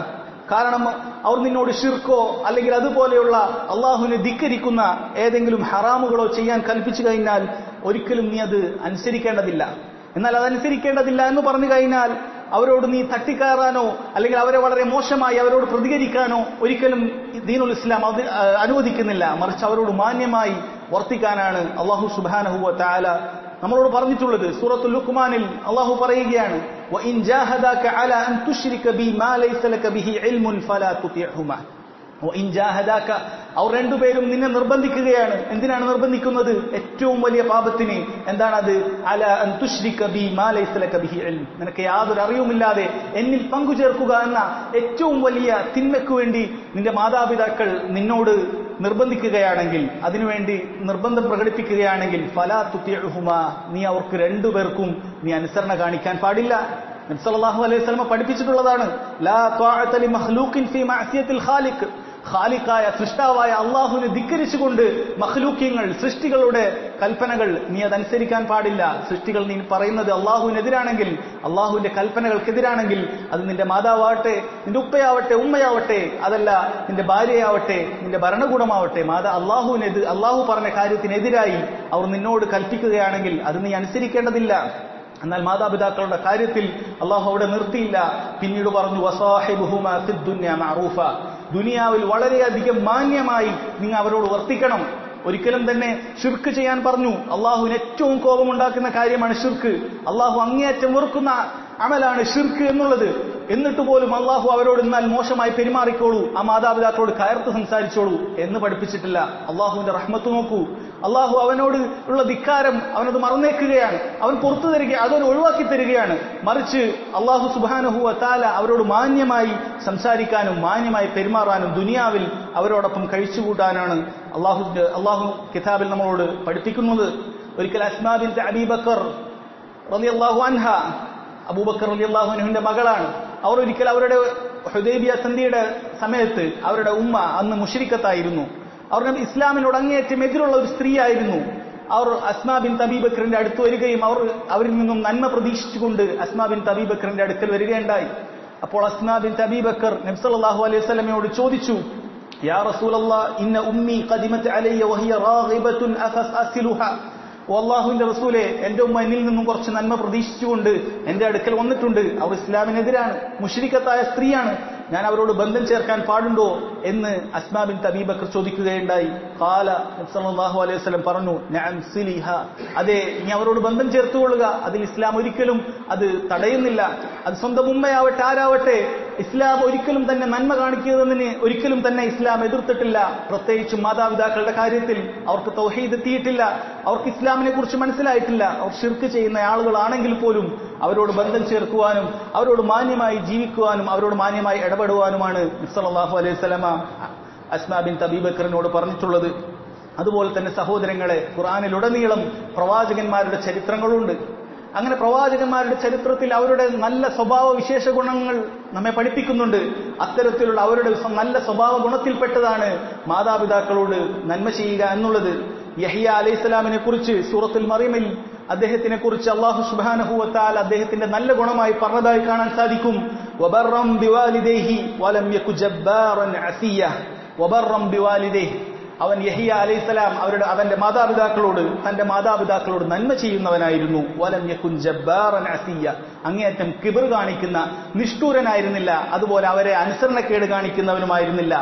കാരണം അവർ നിന്നോട് ശിർക്കോ അല്ലെങ്കിൽ അതുപോലെയുള്ള അള്ളാഹുവിനെ ധിക്കരിക്കുന്ന ഏതെങ്കിലും ഹറാമുകളോ ചെയ്യാൻ കൽപ്പിച്ചു കഴിഞ്ഞാൽ ഒരിക്കലും നീ അത് അനുസരിക്കേണ്ടതില്ല. എന്നാൽ അതനുസരിക്കേണ്ടതില്ല എന്ന് പറഞ്ഞു കഴിഞ്ഞാൽ അവരോട് നീ തട്ടിക്കയറാനോ അല്ലെങ്കിൽ അവരെ വളരെ മോശമായി അവരോട് പ്രതികരിക്കാനോ ഒരിക്കലും ദീനുൽ ഇസ്ലാം അത് അനുവദിക്കുന്നില്ല. മറിച്ച് അവരോട് മാന്യമായി വർത്തിക്കാനാണ് അള്ളാഹു സുബ്ഹാനഹു വ തആല നമ്മളോട് പറഞ്ഞിട്ടുള്ളത്. സൂറത്തുൽ ലുഖ്മാനിൽ അള്ളാഹു പറയുകയാണ്, വഇൻ ജാഹദാക അലാ അൻ തുശ്രിക ബി മാ ലൈസ ലക ബിഹി ഇൽമുൻ ഫലാ തുതിഉഹുമാ. വഇൻ ജാഹദാക, അവർ രണ്ടുപേരും നിന്നെ നിർബന്ധിക്കുകയാണ്. എന്തിനാണ് നിർബന്ധിക്കുന്നത്? ഏറ്റവും വലിയ പാപത്തിന്. എന്താണത്? അലാ അൻ തുശ്രിക ബി മാ ലൈസ ലക ബിഹി ഇൽം, നിനക്ക് യാതൊരു അറിവുമില്ലാതെ എന്നിൽ പങ്കുചേർക്കുക എന്ന ഏറ്റവും വലിയ തിന്മയ്ക്ക് വേണ്ടി നിന്റെ മാതാപിതാക്കൾ നിന്നോട് നിർബന്ധിക്കുകയാണെങ്കിൽ, അതിനുവേണ്ടി നിർബന്ധം പ്രകടിപ്പിക്കുകയാണെങ്കിൽ ഫലാ തുതിഉഹുമാ, നീ അവർക്ക് രണ്ടുപേർക്കും നീ അനുസരണ കാണിക്കാൻ പാടില്ല. നബി സല്ലല്ലാഹു അലൈഹി വസല്ലം പഠിപ്പിച്ചിട്ടുള്ളതാണ്, ലാ ത്വാഅത ലി മഖ്ലൂഖിൻ ഫീ മഅസിയത്തിൽ ഖാലിഖ്, ഖാലിഖായ സൃഷ്ടാവായ അള്ളാഹുവിനെ ധിക്കരിച്ചുകൊണ്ട് മഖ്ലൂഖീങ്ങൾ സൃഷ്ടികളുടെ കൽപ്പനകൾ നീ അതനുസരിക്കാൻ പാടില്ല. സൃഷ്ടികൾ നീ പറയുന്നത് അള്ളാഹുവിനെതിരാണെങ്കിൽ, അള്ളാഹുവിന്റെ കൽപ്പനകൾക്കെതിരാണെങ്കിൽ, അത് നിന്റെ മാതാവാവട്ടെ, നിന്റെ ഉപ്പയാവട്ടെ, ഉമ്മയാവട്ടെ, അതല്ല നിന്റെ ഭാര്യയാവട്ടെ, നിന്റെ ഭരണകൂടമാവട്ടെ, മാതാ അള്ളാഹുവിനെതിരെ അള്ളാഹു പറഞ്ഞ കാര്യത്തിനെതിരായി അവർ നിന്നോട് കൽപ്പിക്കുകയാണെങ്കിൽ അത് നീ അനുസരിക്കേണ്ടതില്ല. എന്നാൽ മാതാപിതാക്കളുടെ കാര്യത്തിൽ അള്ളാഹു അവിടെ നിർത്തിയില്ല. പിന്നീട് പറഞ്ഞു, വസാഹിബുഹുമാ ഫിദ് ദുനിയ മഅറൂഫ, ദുനിയാവിൽ വളരെയധികം മാന്യമായി നിങ്ങൾ അവരോട് വർത്തിക്കണം. ഒരിക്കലും തന്നെ ശിർക്ക് ചെയ്യാൻ പറഞ്ഞു. അള്ളാഹുവിന് ഏറ്റവും കോപമുണ്ടാക്കുന്ന കാര്യമാണ് ശിർക്ക്. അള്ളാഹു അങ്ങേയറ്റം വെറുക്കുന്ന അമലാണ് ശിർക്ക് എന്നുള്ളത്. എന്നിട്ട് പോലും അള്ളാഹു അവരോട് എന്നാൽ മോശമായി പെരുമാറിക്കോളൂ, ആ മാതാപിതാക്കളോട് കയർത്ത് സംസാരിച്ചോളൂ എന്ന് പഠിപ്പിച്ചിട്ടില്ല. അള്ളാഹുവിന്റെ റഹ്മത്ത് നോക്കൂ. അള്ളാഹു അവനോട് ഉള്ള ധിക്കാരം അവനത് മറന്നേക്കുകയാണ്, അവൻ പുറത്തു തരിക, അതൊരു ഒഴിവാക്കി തരികയാണ്. മറിച്ച് അള്ളാഹു സുബ്ഹാനഹു വ തആല അവരോട് മാന്യമായി സംസാരിക്കാനും മാന്യമായി പെരുമാറാനും ദുനിയാവിൽ അവരോടൊപ്പം കഴിച്ചുകൂട്ടാനാണ് അള്ളാഹു അള്ളാഹു കിതാബിൽ നമ്മളോട് പഠിപ്പിക്കുന്നത്. ഒരിക്കൽ അസ്മാ ബിൻത് അബീ ബക്കർ റളിയല്ലാഹു അൻഹ, അബൂബക്കർ റളിയല്ലാഹു അൻഹുവിന്റെ മകളാണ്. അവർ ഒരിക്കൽ അവരുടെ ഹുദൈബിയ സന്ധിയുടെ സമയത്ത് അവരുടെ ഉമ്മ അന്ന് മുശ്രിക്കത്തായിരുന്നു. അവർ ഇസ്ലാമിനോട് അങ്ങേയറ്റം എതിരുള്ള ഒരു സ്ത്രീയായിരുന്നു. അവർ അസ്മാ ബിൻത് അബീ ബക്കറിന്റെ അടുത്ത് വരികയും അവർ അവരിൽ നിന്നും നന്മ പ്രതീക്ഷിച്ചുകൊണ്ട് അസ്മാ ബിൻത് അബീ ബക്കറിന്റെ അടുക്കൽ വരികയുണ്ടായി. അപ്പോൾ അസ്മാ ബിൻത് അബീ ബക്കർ നബി സല്ലല്ലാഹു അലൈഹി വസല്ലമയോട് ചോദിച്ചു, യാ റസൂലല്ലാഹ്, ഇന്ന ഉമ്മി ഖദിമത് അലയ്യ വഹിയ റാഗിബത്തുൻ അഫസ്അസിലുഹ. ഓ അല്ലാഹുവിന്റെ റസൂലേ, എന്റെ ഉമ്മ എന്നിൽ നിന്നും കുറച്ച് നന്മ പ്രതീക്ഷിച്ചുകൊണ്ട് എന്റെ അടുക്കൽ വന്നിട്ടുണ്ട്. അവർ ഇസ്ലാമിനെതിരാണ്, മുശ്രിക്കത്തായ സ്ത്രീയാണ്, ഞാൻ അവരോട് ബന്ധം ചേർക്കാൻ പാടുണ്ടോ എന്ന് അസ്മാ ബിൻത് അബീ ബക്കർ ചോദിക്കുകയുണ്ടായി. ഖാല, നബി സല്ലല്ലാഹു അലൈഹി വസല്ലം പറഞ്ഞു, നഅം സിലിഹ, അതെ, നീ അവരോട് ബന്ധം ചേർത്തുകൊള്ളുക. അതിൽ ഇസ്ലാം ഒരിക്കലും അത് തടയുന്നില്ല. അത് സ്വന്തം ഉമ്മയാവട്ടെ ആരാവട്ടെ, ഇസ്ലാം ഒരിക്കലും തന്നെ നന്മ കാണിക്കുന്നതിന് ഒരിക്കലും തന്നെ ഇസ്ലാം എതിർത്തിട്ടില്ല. പ്രത്യേകിച്ചും മാതാപിതാക്കളുടെ കാര്യത്തിൽ അവർക്ക് തൗഹീദ് എത്തിയിട്ടില്ല, അവർക്ക് ഇസ്ലാമിനെ കുറിച്ച് മനസ്സിലായിട്ടില്ല, അവർ ശിർക്ക് ചെയ്യുന്ന ആളുകളാണെങ്കിൽ പോലും അവരോട് ബന്ധം ചേർക്കുവാനും അവരോട് മാന്യമായി ജീവിക്കുവാനും അവരോട് മാന്യമായി ഇടപെടുവാനുമാണ് നബി സല്ലല്ലാഹു അലൈഹി വസല്ലമ അസ്മാ ബിൻത് അബീ ബക്കറിനോട് പറഞ്ഞിട്ടുള്ളത്. അതുപോലെ തന്നെ സഹോദരങ്ങളെ, ഖുർആനിലുടനീളം പ്രവാചകന്മാരുടെ ചരിത്രങ്ങളുണ്ട്. അങ്ങനെ പ്രവാചകന്മാരുടെ ചരിത്രത്തിൽ അവരുടെ നല്ല സ്വഭാവ വിശേഷ ഗുണങ്ങൾ നമ്മെ പഠിപ്പിക്കുന്നുണ്ട്. അത്തരത്തിലുള്ള അവരുടെ നല്ല സ്വഭാവ ഗുണത്തിൽപ്പെട്ടതാണ് മാതാപിതാക്കളോട് നന്മ ചെയ്യുക എന്നുള്ളത്. യഹ്യ അലൈഹിസ്സലാമിനെ കുറിച്ച് സൂറത്തുൽ മറിയമിൽ അദ്ദേഹത്തിനെ കുറിച്ച് അല്ലാഹു സുബ്ഹാനഹു വ തആല അദ്ദേഹത്തിന്റെ നല്ല ഗുണമായി പറഞ്ഞതായി കാണാൻ സാധിക്കും. വബർറം ബിവാലിദൈഹി വലം യകു ജബ്ബാറൻ അസിയ. വബർറം ബിവാലിദൈഹി, അവൻ യഹ്യ അലൈഹിസ്സലാം അവരുടെ അവന്റെ മാതാപിതാക്കളോട് തന്റെ മാതാപിതാക്കളോട് നന്മ ചെയ്യുന്നവനായിരുന്നു. വലം യകുൻ ജബ്ബാറൻ അസിയ, അങ്ങേയറ്റം കിബർ കാണിക്കുന്ന നിഷ്ഠൂരനായിരുന്നില്ല. അതുപോലെ അവരെ അനുസരണക്കേട് കാണിക്കുന്നവനുമായിരുന്നില്ല.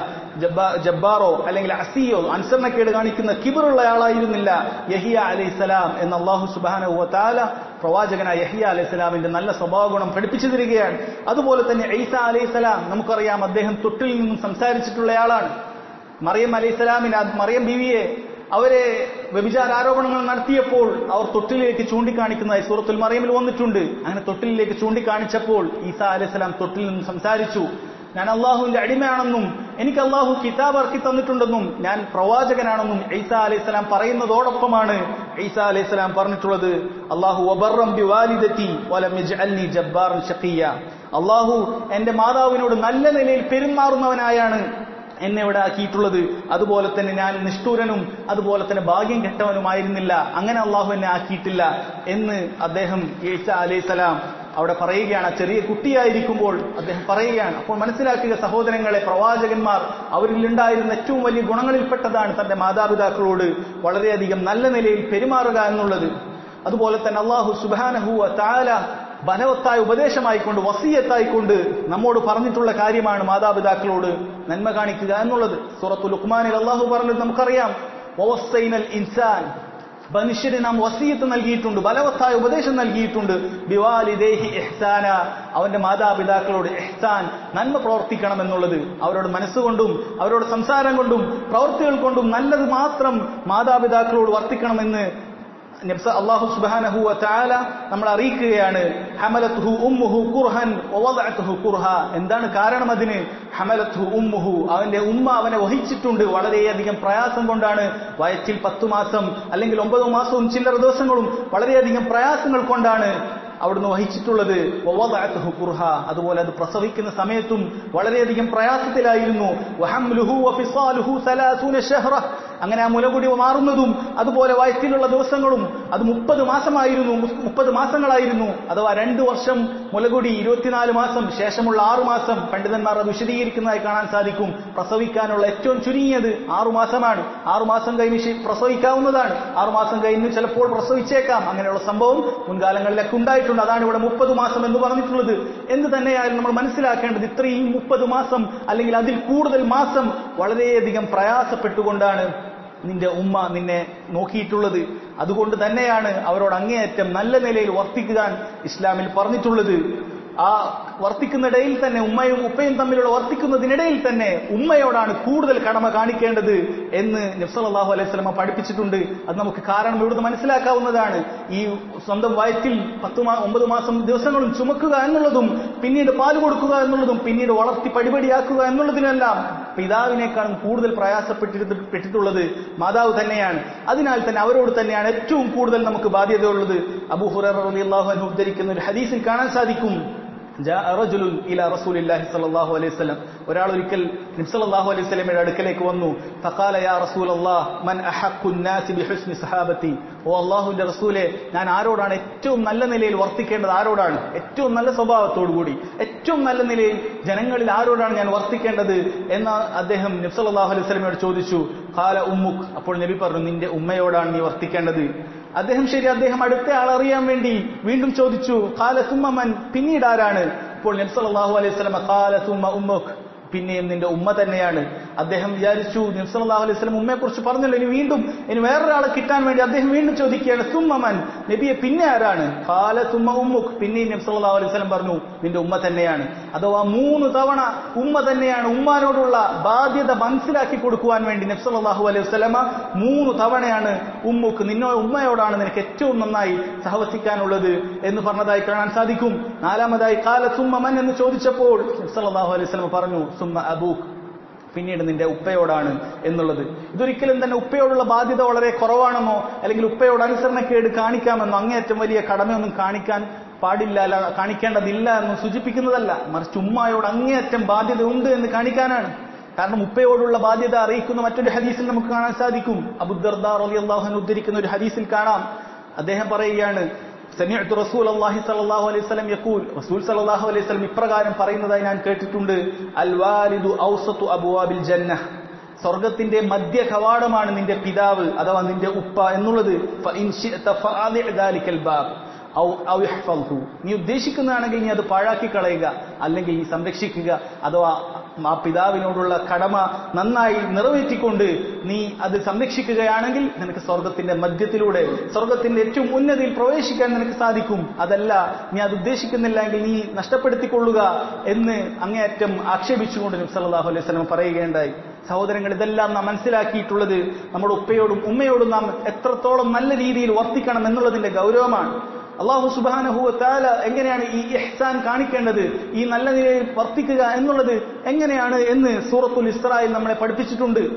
ജബ്ബാറോ അല്ലെങ്കിൽ അസിയോ അനുസരണക്കേട് കാണിക്കുന്ന കിബറുള്ള ആളായിരുന്നില്ല യഹ്യ അലൈഹിസ്സലാം എന്ന് അല്ലാഹു സുബ്ഹാനഹു വ തആല പ്രവാചകനായ യഹ്യ അലൈഹിസ്സലാമിന്റെ നല്ല സ്വഭാവ ഗുണം പഠിപ്പിച്ചു തരികയാണ്. അതുപോലെ തന്നെ ഈസാ അലൈഹിസ്സലാം, നമുക്കറിയാം അദ്ദേഹം തൊട്ടിൽ നിന്നും സംസാരിച്ചിട്ടുള്ളയാളാണ്. മറിയം അലൈഹിസ്സലാമിന് മറിയം ബീവിയെ അവരെ വ്യഭിചാര ആരോപണങ്ങൾ നടത്തിയപ്പോൾ അവർ തൊട്ടിലേക്ക് ചൂണ്ടിക്കാണിക്കുന്നതായി സൂറത്തുൽ മറിയമിൽ വന്നിട്ടുണ്ട്. അങ്ങനെ തൊട്ടിലേക്ക് ചൂണ്ടിക്കാണിച്ചപ്പോൾ ഈസാ അലൈഹിസ്സലാം തൊട്ടിൽ നിന്നും സംസാരിച്ചു. ഞാൻ അള്ളാഹുവിന്റെ അടിമയാണെന്നും എനിക്ക് അള്ളാഹു കിതാബ് ഇറക്കി തന്നിട്ടുണ്ടെന്നും ഞാൻ പ്രവാചകനാണെന്നും ഈസാ അലൈഹിസ്സലാം പറയുന്നതോടൊപ്പമാണ് ഈസാ അലൈഹിസ്സലാം പറഞ്ഞിട്ടുള്ളത്, അള്ളാഹു വബർറം ബിവാലിദതി വലം യജ്അൽനി ജബ്ബാറൻ ശഖിയ, അള്ളാഹു എന്റെ മാതാവിനോട് നല്ല നിലയിൽ പെരുമാറുന്നവനായാണ് എന്നെ ഇവിടെ ആക്കിയിട്ടുള്ളത്. അതുപോലെ തന്നെ ഞാൻ നിഷ്ഠൂരനും അതുപോലെ തന്നെ ഭാഗ്യം കെട്ടവനുമായിരുന്നില്ല, അങ്ങനെ അള്ളാഹു എന്നെ ആക്കിയിട്ടില്ല എന്ന് അദ്ദേഹം ഈസാ അലൈഹിസ്സലാം അവിടെ പറയുകയാണ്, ചെറിയ കുട്ടിയായിരിക്കുമ്പോൾ അദ്ദേഹം പറയുകയാണ്. അപ്പോൾ മനസ്സിലാക്കുക സഹോദരങ്ങളെ, പ്രവാചകന്മാർ അവരിൽ ഉണ്ടായിരുന്ന ഏറ്റവും വലിയ ഗുണങ്ങളിൽപ്പെട്ടതാണ് തന്റെ മാതാപിതാക്കളോട് വളരെയധികം നല്ല നിലയിൽ പെരുമാറുക എന്നുള്ളത്. അതുപോലെ തന്നെ അല്ലാഹു സുബ്ഹാനഹു വ തആല ബലവത്തായ ഉപദേശമായിക്കൊണ്ട്, വസിയത്തായിക്കൊണ്ട് നമ്മോട് പറഞ്ഞിട്ടുള്ള കാര്യമാണ് മാതാപിതാക്കളോട് നന്മ കാണിക്കുക എന്നുള്ളത്. സൂറത്തുൽ ലുഖ്മാനിൽ അല്ലാഹു പറഞ്ഞത് നമുക്കറിയാം, വവസ്സൈനൽ ഇൻസാൻ, മനുഷ്യന് നാം വസിയത്ത് നൽകിയിട്ടുണ്ട്, ബലവത്തായ ഉപദേശം നൽകിയിട്ടുണ്ട്. ബിവാലിദൈഹി ഇഹ്സാന, അവന്റെ മാതാപിതാക്കളോട് ഇഹ്സാൻ, നന്മ പ്രവർത്തിക്കണം എന്നുള്ളത്. അവരോട് മനസ്സുകൊണ്ടും അവരോട് സംസാരം കൊണ്ടും പ്രവൃത്തികൾ കൊണ്ടും നല്ലത് മാത്രം മാതാപിതാക്കളോട് വർത്തിക്കണമെന്ന് അല്ലാഹു സുബ്ഹാനഹു വ തആല നമ്മൾ അറിയിക്കുകയാണ്. ഹമലത്ഹു ഉമ്മുഹു കുർഹൻ വവദഅത്ഹു കുർഹ. എന്താണ് കാരണം അതിന്? ഹമലത്ഹു ഉമ്മുഹു, അവന്റെ ഉമ്മ അവനെ വഹിച്ചിട്ടുണ്ട് വളരെയധികം പ്രയാസം കൊണ്ടാണ്. വയറ്റിൽ പത്തു മാസം അല്ലെങ്കിൽ ഒമ്പത് മാസവും ചില്ലറ ദിവസങ്ങളും വളരെയധികം പ്രയാസങ്ങൾ കൊണ്ടാണ് അവിടുന്ന് വഹിച്ചിട്ടുള്ളത്. വവദഅത്ഹു കുർഹ, അതുപോലെ അത് പ്രസവിക്കുന്ന സമയത്തും വളരെയധികം പ്രയാസത്തിലായിരുന്നു. വഹംലുഹു വഫിസാലുഹു സലാസൂന ശഹ്റ, അങ്ങനെ ആ മുലകുടി മാറുന്നതും അതുപോലെ വയറ്റിലുള്ള ദിവസങ്ങളും അത് മുപ്പത് മാസമായിരുന്നു മുപ്പത് മാസങ്ങളായിരുന്നു. അഥവാ രണ്ടു വർഷം മുലകുടി, ഇരുപത്തിനാല് മാസം, ശേഷമുള്ള ആറു മാസം. പണ്ഡിതന്മാർ അത് വിശദീകരിക്കുന്നതായി കാണാൻ സാധിക്കും. പ്രസവിക്കാനുള്ള ഏറ്റവും ചുരുങ്ങിയത് ആറുമാസമാണ്. ആറുമാസം കഴിഞ്ഞ് പ്രസവിക്കാവുന്നതാണ്. ആറുമാസം കഴിഞ്ഞ് ചിലപ്പോൾ പ്രസവിച്ചേക്കാം. അങ്ങനെയുള്ള സംഭവം മുൻകാലങ്ങളിലൊക്കെ ഉണ്ടായിട്ടുണ്ട്. അതാണ് ഇവിടെ മുപ്പത് മാസം എന്ന് പറഞ്ഞിട്ടുള്ളത്. എന്ത് തന്നെയായാലും നമ്മൾ മനസ്സിലാക്കേണ്ടത്, ഇത്രയും മുപ്പത് മാസം അല്ലെങ്കിൽ അതിൽ കൂടുതൽ മാസം വളരെയധികം പ്രയാസപ്പെട്ടുകൊണ്ടാണ് നിന്റെ ഉമ്മ നിന്നെ നോക്കിയിട്ടുള്ളത്. അതുകൊണ്ട് തന്നെയാണ് അവരോട് അങ്ങേയറ്റം നല്ല നിലയിൽ വർത്തിക്കാൻ ഇസ്ലാമിൽ പറഞ്ഞിട്ടുള്ളത്. ആ വർത്തിക്കുന്നിടയിൽ തന്നെ, ഉമ്മയും ഉപ്പയും തമ്മിലുള്ള വർത്തിക്കുന്നതിനിടയിൽ തന്നെ ഉമ്മയോടാണ് കൂടുതൽ കടമ കാണിക്കേണ്ടത് എന്ന് നബി സല്ലല്ലാഹു അലൈഹി വസല്ലം പഠിപ്പിച്ചിട്ടുണ്ട്. അത് നമുക്ക് കാരണം ഇവിടുന്ന് മനസ്സിലാക്കാവുന്നതാണ്. ഈ സ്വന്തം വയറ്റിൽ പത്ത് ഒമ്പത് മാസം ദിവസങ്ങളും ചുമക്കുക എന്നുള്ളതും പിന്നീട് പാല് കൊടുക്കുക എന്നുള്ളതും പിന്നീട് വളർത്തി പടിപടിയാക്കുക എന്നുള്ളതിനെല്ലാം പിതാവിനേക്കാളും കൂടുതൽ പ്രയാസപ്പെട്ടിട്ടുള്ളത് മാതാവ് തന്നെയാണ്. അതിനാൽ തന്നെ അവരോട് തന്നെയാണ് ഏറ്റവും കൂടുതൽ നമുക്ക് ബാധ്യതയുള്ളത്. അബൂ ഹുറൈറ റളിയല്ലാഹു അൻഹു ഉദ്ധരിക്കുന്ന ഒരു ഹദീസിൽ കാണാൻ സാധിക്കും, ഒരാൾ ഒരിക്കൽ നബി സല്ലല്ലാഹു അലൈഹി വസല്ലമയുടെ അടുക്കലേക്ക് വന്നു. ഫഖാല യാ റസൂലല്ലാഹ് മൻ അഹഖുൻ നാസി ബിഹുസ്നി സഹാബത്തി, ഓ അല്ലാഹുവിന്റെ റസൂലേ, ഞാൻ ആരോടാണ് ഏറ്റവും നല്ല നിലയിൽ വർത്തിക്കേണ്ടത്? ആരോടാണ് ഏറ്റവും നല്ല സ്വഭാവത്തോടുകൂടി ഏറ്റവും നല്ല നിലയിൽ ജനങ്ങളിൽ ആരോടാണ് ഞാൻ വർത്തിക്കേണ്ടത് എന്ന് അദ്ദേഹം നബി സല്ലല്ലാഹു അലൈഹി വസല്ലമയോട് ചോദിച്ചു. ഖാല ഉമ്മുക്, അപ്പോൾ നബി പറഞ്ഞു, നിന്റെ ഉമ്മയോടാണ് നീ വർത്തിക്കേണ്ടത്. അദ്ദേഹം ശരി അദ്ദേഹം അടുത്ത ആൾ അറിയാൻ വേണ്ടി വീണ്ടും ചോദിച്ചു, ഖാല സുമ്മ മൻ, പിന്നീട് ആരാണ്? അപ്പോൾ നബി സല്ലല്ലാഹു അലൈഹി വസല്ലം ഖാല സുമ്മ ഉമ്മുക്, പിന്നെയും നിന്റെ ഉമ്മ തന്നെയാണ്. അദ്ദേഹം വിചാരിച്ചു, നബി സല്ലല്ലാഹു അലൈഹി വസല്ലം ഉമ്മയെ കുറിച്ച് പറഞ്ഞല്ലോ, ഇനി വീണ്ടും ഇനി വേറൊരാളെ കിട്ടാൻ വേണ്ടി അദ്ദേഹം വീണ്ടും ചോദിക്കുകയാണ്, സുമ്മ മൻ, നബിയെ പിന്നെ ആരാണ്? ഖാല സുമ്മ ഉമ്മുക്, പിന്നെയും നബി സല്ലല്ലാഹു അലൈഹി വസല്ലം പറഞ്ഞു, നിന്റെ ഉമ്മ തന്നെയാണ്. അഥവാ മൂന്ന് തവണ ഉമ്മ തന്നെയാണ്. ഉമ്മാനോടുള്ള ബാധ്യത മനസ്സിലാക്കി കൊടുക്കുവാൻ വേണ്ടി നബി സല്ലല്ലാഹു അലൈഹി വസല്ലമ മൂന്ന് തവണയാണ് ഉമ്മുക്ക്, നിന്നോ ഉമ്മയോടാണ് നിനക്ക് ഏറ്റവും നന്നായി സഹവസിക്കാനുള്ളത് എന്ന് പറഞ്ഞതായി കാണാൻ സാധിക്കും. നാലാമതായി ഖാല സുമ്മ മൻ എന്ന് ചോദിച്ചപ്പോൾ നബി സല്ലല്ലാഹു അലൈഹി വസല്ലമ പറഞ്ഞു, സുമ്മ അബൂക്, പിന്നീട് നിന്റെ ഉപ്പയോടാണ് എന്നുള്ളത്. ഇതൊരിക്കലും തന്നെ ഉപ്പയോടുള്ള ബാധ്യത വളരെ കുറവാണെന്നോ അല്ലെങ്കിൽ ഉപ്പയോട് അനുസരണക്കേട് കാണിക്കാമെന്നോ അങ്ങേയറ്റം വലിയ കടമയൊന്നും കാണിക്കാൻ പാടില്ല, കാണിക്കേണ്ടതില്ല എന്ന് സൂചിപ്പിക്കുന്നതല്ല. മറിച്ച് ഉമ്മയോട് അങ്ങേയറ്റം ബാധ്യത ഉണ്ട് എന്ന് കാണിക്കാനാണ്. കാരണം ഉപ്പയോടുള്ള ബാധ്യത അറിയിക്കുന്ന മറ്റൊരു ഹദീസിൽ നമുക്ക് കാണാൻ സാധിക്കും. അബൂ ദർദാ റളിയല്ലാഹു അൻഹു ഉദ്ധരിക്കുന്ന ഒരു ഹദീസിൽ കാണാം, അദ്ദേഹം പറയുകയാണ്, സമിഅ്തു റസൂലല്ലാഹി സ്വല്ലല്ലാഹു അലൈഹി വസല്ലം യഖൂൽ, റസൂൽ സ്വല്ലല്ലാഹു അലൈഹി വസല്ലം ഇപ്രകാരം പറയുന്നതായി ഞാൻ കേട്ടിട്ടുണ്ട്, അൽ വാലിദു ഔസതു അബ്വാബിൽ ജന്നഹ്, സ്വർഗ്ഗത്തിന്റെ മധ്യ കവാടമാണ് നിന്റെ പിതാവ് അഥവാ നിന്റെ ഉപ്പ എന്നുള്ളത്. ഫഇൻ ശിഅത ഫഅദി ദാലികൽ ബാബ് ഔ ഔ ഇഹ്ഫൽഹു, നീ ഉദ്ദേശിക്കുന്നതാണെങ്കിൽ നീ അത് പാഴാക്കി കളയുക, അല്ലെങ്കിൽ നീ സംരക്ഷിക്കുക. അഥവാ ആ പിതാവിനോടുള്ള കടമ നന്നായി നിറവേറ്റിക്കൊണ്ട് നീ അത് സംരക്ഷിക്കുകയാണെങ്കിൽ നിനക്ക് സ്വർഗത്തിന്റെ മധ്യത്തിലൂടെ സ്വർഗത്തിന്റെ ഏറ്റവും ഉന്നതിയിൽ പ്രവേശിക്കാൻ നിനക്ക് സാധിക്കും. അതല്ല, നീ അത് ഉദ്ദേശിക്കുന്നില്ല എങ്കിൽ നീ നഷ്ടപ്പെടുത്തിക്കൊള്ളുക എന്ന് അങ്ങേയറ്റം ആക്ഷേപിച്ചുകൊണ്ട് നബി സല്ലല്ലാഹു അലൈഹി വസല്ലം പറയുകയുണ്ടായി. സഹോദരങ്ങൾ, ഇതെല്ലാം നാം മനസ്സിലാക്കിയിട്ടുള്ളത് നമ്മുടെ ഉപ്പയോടും ഉമ്മയോടും നാം എത്രത്തോളം നല്ല രീതിയിൽ വർത്തിക്കണം എന്നുള്ളതിന്റെ ഗൗരവമാണ്. അല്ലാഹു സുബ്ഹാനഹു വ തആല എങ്ങനെയാണ് ഈ ഇഹ്സാൻ കാണിക്കേണ്ടത്, ഈ നല്ല നിലയിൽ വർത്തിക്കുക എന്നുള്ളത് എങ്ങനെയാണ് എന്ന് സൂറത്തുൽ ഇസ്രായിൽ നമ്മളെ പഠിപ്പിച്ചിട്ടുണ്ട്.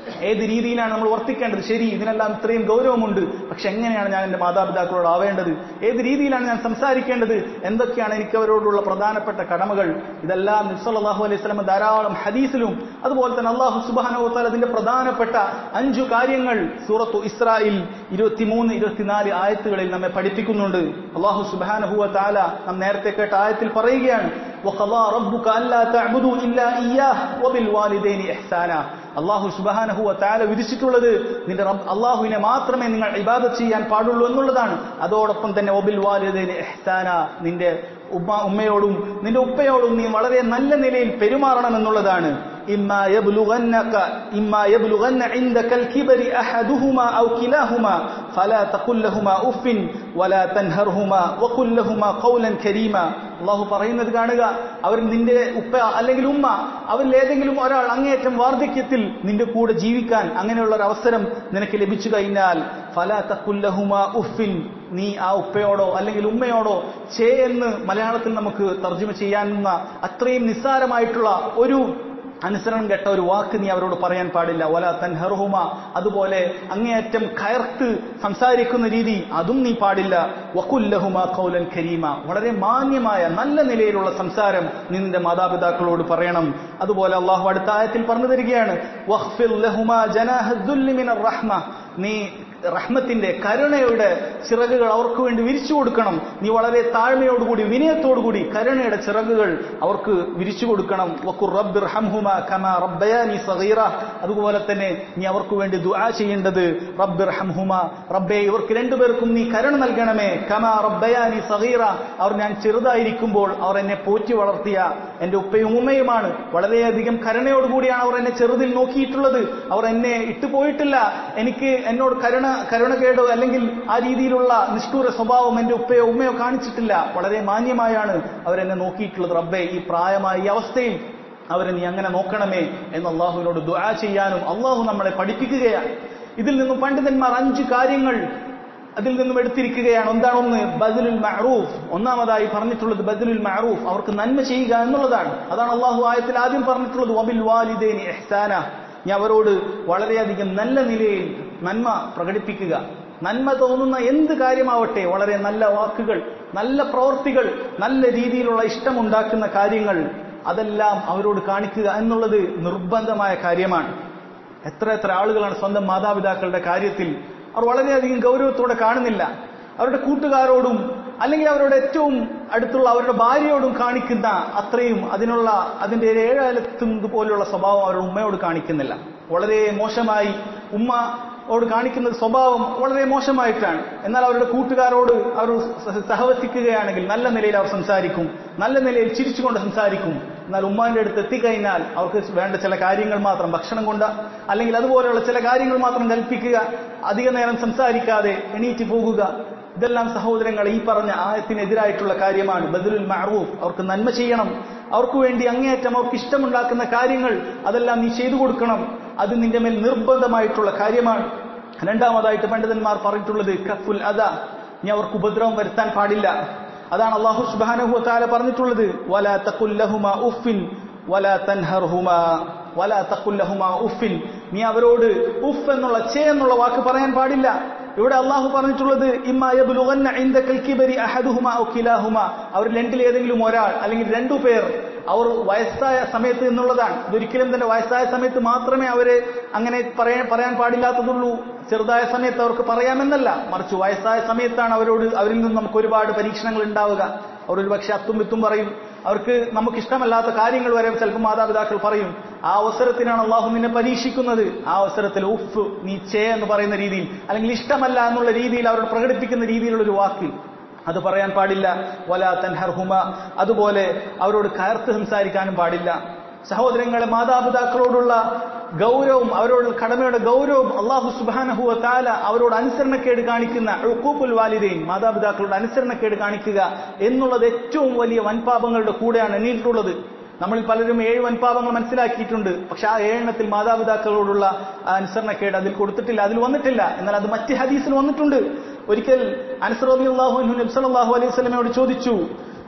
ഏത് രീതിയിലാണ് നമ്മൾ വർത്തിക്കേണ്ടത്? ശരി, ഇതിനെല്ലാം ഇത്രയും ഗൗരവമുണ്ട്, പക്ഷെ എങ്ങനെയാണ് ഞാൻ എന്റെ മാതാപിതാക്കളോട് ആവേണ്ടത്? ഏത് രീതിയിലാണ് ഞാൻ സംസാരിക്കേണ്ടത്? എന്തൊക്കെയാണ് എനിക്ക് അവരോടുള്ള പ്രധാനപ്പെട്ട കടമകൾ? ഇതെല്ലാം നബി സല്ലല്ലാഹു അലൈഹി വസല്ലം ധാരാളം ഹദീസിലും അതുപോലെ തന്നെ അല്ലാഹു സുബ്ഹാനഹു വ തആല അതിന്റെ പ്രധാനപ്പെട്ട അഞ്ചു കാര്യങ്ങൾ സൂറത്തു ഇസ്രായിൽ ഇരുപത്തിമൂന്ന് ഇരുപത്തിനാല് ആയത്തുകളിൽ നമ്മെ പഠിപ്പിക്കുന്നുണ്ട്. അല്ലാഹു സുബ്ഹാനഹു വ തആല നാം നേരത്തെ കേട്ട ആയത്തിൽ പറയുകയാണ്, വഖദാ റബ്ബുക അല്ലാ തഅബുദു ഇല്ലാ ഇയ്യാഹ് വബിൽ വാലിദൈനി ഇഹ്സാനാ. അല്ലാഹു സുബ്ഹാനഹു വ തആല വിധിച്ചിട്ടുള്ളത് നിന്റെ റബ്ബ് അല്ലാഹുവിനെ മാത്രമേ നിങ്ങൾ ഇബാദത്ത് ചെയ്യാൻ പാടുള്ളൂ എന്നുള്ളതാണ്. അതോടൊപ്പം തന്നെ വബിൽ വാലിദൈനി ഇഹ്സാനാ, നിന്റെ ഉമ്മ ഉമ്മയോടും നിന്റെ ഉപ്പയോടും നീ വളരെ നല്ല നിലയിൽ പെരുമാറണം എന്നുള്ളതാണ്. إما يبلغنك إما يبلغن عندك الكبر أحدهما أو كلاهما فلا تقل لهما أف ولا تنهرهما وقل لهما قولا كريما. അള്ളാഹു പറയുന്നത് കാണുക, അവർ നിന്റെ ഉപ്പ അല്ലെങ്കിൽ ഉമ്മ അവരിൽ ഏതെങ്കിലും ഒരാൾ അങ്ങേയറ്റം വാർദ്ധക്യത്തിൽ നിന്റെ കൂടെ ജീവിക്കാൻ അങ്ങനെയുള്ള ഒരു അവസരം നിനക്ക് ലഭിച്ചു കഴിഞ്ഞാൽ ഫലാ തഖുൽ ലഹുമാ ഉഫിൻ, നീ ആ ഉപ്പയോടോ അല്ലെങ്കിൽ ഉമ്മയോടോ ചേ എന്ന് മലയാളത്തിൽ നമുക്ക് തർജ്ജമ ചെയ്യാവുന്ന അത്രയും നിസ്സാരമായിട്ടുള്ള ഒരു അനുസരണം കെട്ട ഒരു വാക്ക് നീ അവരോട് പറയാൻ പാടില്ല. വലാ തൻഹറുഹുമ, അതുപോലെ അങ്ങേയറ്റം കയർത്ത് സംസാരിക്കുന്ന രീതി അതും നീ പാടില്ല. വഖുൽ ലഹുമാ ഖൗലൻ കരീമ, വളരെ മാന്യമായ നല്ല നിലയിലുള്ള സംസാരം നീ നിന്റെ മാതാപിതാക്കളോട് പറയണം. അതുപോലെ അള്ളാഹു അടുത്ത ആയത്തിൽ പറഞ്ഞു തരികയാണ്, വഖ്ഫിർ ലഹുമാ ജനാഹദ്ദുല്ലി മിനർ റഹ്മ, നീ റഹ്മത്തിന്റെ കരുണയുടെ ചിറകുകൾ അവർക്ക് വേണ്ടി വിരിച്ചു കൊടുക്കണം. നീ വളരെ താഴ്മയോടുകൂടി വിനയത്തോടുകൂടി കരുണയുടെ ചിറകുകൾ അവർക്ക് വിരിച്ചു കൊടുക്കണം. വഖുർ റബ്ബിർഹംഹുമാ കമാ റബ്ബയാനി സഗീറ, അതുപോലെ തന്നെ നീ അവർക്ക് വേണ്ടി ദുആ ചെയ്യേണ്ടത് റബ്ബിർഹംഹുമാ, റബ്ബേ ഇവർക്ക് രണ്ടുപേർക്കും നീ കരുണ നൽകണമേ, കമാ റബ്ബയാനി സഗീറ, അവർ ഞാൻ ചെറുതായിരിക്കുമ്പോൾ അവർ എന്നെ പോറ്റി വളർത്തിയ എന്റെ ഉപ്പയും ഉമ്മയുമാണ്. വളരെയധികം കരുണയോടുകൂടിയാണ് അവർ എന്നെ ചെറുതിൽ നോക്കിയിട്ടുള്ളത്. അവർ എന്നെ ഇട്ടുപോയിട്ടില്ല. എനിക്ക് എന്നോട് കരുണ കരുണകേടോ അല്ലെങ്കിൽ ആ രീതിയിലുള്ള നിഷ്ഠൂര സ്വഭാവം എന്റെ ഉപ്പയോ ഉമ്മയോ കാണിച്ചിട്ടില്ല. വളരെ മാന്യമായാണ് അവരെന്നെ നോക്കിയിട്ടുള്ളത്. റബ്ബേ, ഈ പ്രായമായ ഈ അവസ്ഥയിൽ അവരെ നീ അങ്ങനെ നോക്കണമേ എന്ന് അള്ളാഹുവിനോട് ദുആ ചെയ്യാനും അള്ളാഹു നമ്മളെ പഠിപ്പിക്കുകയാണ്. ഇതിൽ നിന്നും പണ്ഡിതന്മാർ അഞ്ച് കാര്യങ്ങൾ അതിൽ നിന്നും എടുത്തിരിക്കുകയാണ്. എന്താണൊന്ന്? ബദ്ലുൽ മഅറൂഫ്. ഒന്നാമതായി പറഞ്ഞിട്ടുള്ളത് ബദ്ലുൽ മഅറൂഫ്, അവർക്ക് നന്മ ചെയ്യുക എന്നുള്ളതാണ്. അതാണ് അള്ളാഹു ആയത്തിൽ ആദ്യം പറഞ്ഞിട്ടുള്ളത്, വബിൽ വാലിദൈനി ഇഹ്സാന, നീ അവരോട് വളരെയധികം നല്ല നിലയിൽ നന്മ പ്രകടിപ്പിക്കുക. നന്മ തോന്നുന്ന എന്ത് കാര്യമാവട്ടെ, വളരെ നല്ല വാക്കുകൾ, നല്ല പ്രവൃത്തികൾ, നല്ല രീതിയിലുള്ള ഇഷ്ടമുണ്ടാക്കുന്ന കാര്യങ്ങൾ അതെല്ലാം അവരോട് കാണിക്കുക എന്നുള്ളത് നിർബന്ധമായ കാര്യമാണ്. എത്ര എത്ര ആളുകളാണ് സ്വന്തം മാതാപിതാക്കളുടെ കാര്യത്തിൽ അവർ വളരെയധികം ഗൗരവത്തോടെ കാണുന്നില്ല. അവരുടെ കൂട്ടുകാരോടും അല്ലെങ്കിൽ അവരുടെ ഏറ്റവും അടുത്തുള്ള അവരുടെ ഭാര്യയോടും കാണിക്കുന്ന അത്രയും അതിനുള്ള അതിന്റെ ഏഴാലത്തുന്നത് പോലെയുള്ള സ്വഭാവം അവരുടെ ഉമ്മയോട് കാണിക്കുന്നില്ല. വളരെ മോശമായി ഉമ്മയോട് കാണിക്കുന്ന സ്വഭാവം വളരെ മോശമായിട്ടാണ്. എന്നാൽ അവരുടെ കൂട്ടുകാരോട് അവർ സഹവസിക്കുകയാണെങ്കിൽ നല്ല നിലയിൽ അവർ സംസാരിക്കും, നല്ല നിലയിൽ ചിരിച്ചുകൊണ്ട് സംസാരിക്കും. എന്നാൽ ഉമ്മാന്റെ അടുത്ത് എത്തിക്കഴിഞ്ഞാൽ അവർക്ക് വേണ്ട ചില കാര്യങ്ങൾ മാത്രം, ഭക്ഷണം കൊണ്ട് അല്ലെങ്കിൽ അതുപോലെയുള്ള ചില കാര്യങ്ങൾ മാത്രം കൽപ്പിക്കുക, അധിക നേരം സംസാരിക്കാതെ എണീറ്റ് പോകുക. ഇതെല്ലാം സഹോദരങ്ങൾ ഈ പറഞ്ഞ ആയത്തിനെതിരായിട്ടുള്ള കാര്യമാണ്. ബദ്ലുൽ മഅറൂഫ്, അവർക്ക് നന്മ ചെയ്യണം, അവർക്ക് വേണ്ടി അങ്ങേയറ്റം അവർക്ക് ഇഷ്ടമുണ്ടാക്കുന്ന കാര്യങ്ങൾ അതെല്ലാം നീ ചെയ്തു കൊടുക്കണം. അത് നിന്റെ മേൽ നിർബന്ധമായിട്ടുള്ള കാര്യമാണ്. രണ്ടാമതായിട്ട് പണ്ഡിതന്മാർ പറഞ്ഞിട്ടുള്ളത് കഫുൽ അദാ, നീ അവർക്ക് ഉപദ്രവം വരുത്താൻ പാടില്ല. അതാണ് അല്ലാഹു സുബ്ഹാനഹു വ തആല പറഞ്ഞിട്ടുള്ളത്, വലാ തഖുൽ ലഹുമാ ഉഫിൻ വലാ തൻഹർഹുമാ വലാ തഖുൽ ലഹുമാ ഉഫിൻ, നീ അവരോട് ഉഫ് എന്നുള്ള ചേ എന്നുള്ള വാക്ക് പറയാൻ പാടില്ല. ഇവിടെ അള്ളാഹു പറഞ്ഞിട്ടുള്ളത് ഇമ്മാ യബ്ലുഗന്ന ഇൻദകൽ കിബരി അഹദുഹുമാ ഔ കിലാഹുമാ, അവർ രണ്ടിൽ ഏതെങ്കിലും ഒരാൾ അല്ലെങ്കിൽ രണ്ടു പേർ അവർ വയസ്സായ സമയത്ത് എന്നുള്ളതാണ്. ഇതൊരിക്കലും തന്നെ വയസ്സായ സമയത്ത് മാത്രമേ അവരെ അങ്ങനെ പറയാൻ പറയാൻ പാടില്ലാത്തതുള്ളൂ. ചെറുതായ സമയത്ത് അവർക്ക് പറയാമെന്നല്ല, മറിച്ച് വയസ്സായ സമയത്താണ് അവരോട് അവരിൽ നിന്ന് നമുക്ക് ഒരുപാട് പരീക്ഷണങ്ങൾ ഉണ്ടാവുക. അവർ ഒരു പക്ഷെ അത്തും വിത്തും പറയും, അവർക്ക് നമുക്ക് ഇഷ്ടമല്ലാത്ത കാര്യങ്ങൾ വരെ ചിലപ്പോൾ മാതാപിതാക്കൾ പറയും. ആ അവസരത്തിനാണ് അള്ളാഹു നിന്നെ പരീക്ഷിക്കുന്നത്. ആ അവസരത്തിൽ ഉഫ് നീ ചേ എന്ന് പറയുന്ന രീതിയിൽ അല്ലെങ്കിൽ ഇഷ്ടമല്ല എന്നുള്ള രീതിയിൽ അവർ പ്രകടിപ്പിക്കുന്ന രീതിയിലുള്ള ഒരു വാക്ക് അത് പറയാൻ പാടില്ല. വലാ തൻഹർഹുമ, അതുപോലെ അവരോട് കയർത്ത് സംസാരിക്കാനും പാടില്ല. സഹോദരങ്ങളെ, മാതാപിതാക്കളോടുള്ള ഗൗരവം, അവരോട് കടമയുടെ ഗൗരവം അല്ലാഹു സുബ്ഹാനഹു വ തആല അവരോട് അനുസരണക്കേട് കാണിക്കുന്ന ഉഖൂഖുൽ വാലിദൈൻ, മാതാപിതാക്കളുടെ അനുസരണക്കേട് കാണിക്കുക എന്നുള്ളത് ഏറ്റവും വലിയ വൻപാപങ്ങളുടെ കൂടെയാണ് എണ്ണിയിട്ടുള്ളത്. നമ്മളിൽ പലരും ഏഴ് വൻപാപങ്ങൾ മനസ്സിലാക്കിയിട്ടുണ്ട്. പക്ഷെ ആ ഏഴെണ്ണത്തിൽ മാതാപിതാക്കളോടുള്ള അനുസരണക്കേട് അതിൽ കൊടുത്തിട്ടില്ല, അതിൽ വന്നിട്ടില്ല. എന്നാൽ അത് മറ്റ് ഹദീസിൽ വന്നിട്ടുണ്ട്. ഒരിക്കൽ അനസ് റളിയല്ലാഹു അൻഹു നബി സല്ലല്ലാഹു അലൈഹി വസല്ലമയോട് ചോദിച്ചു,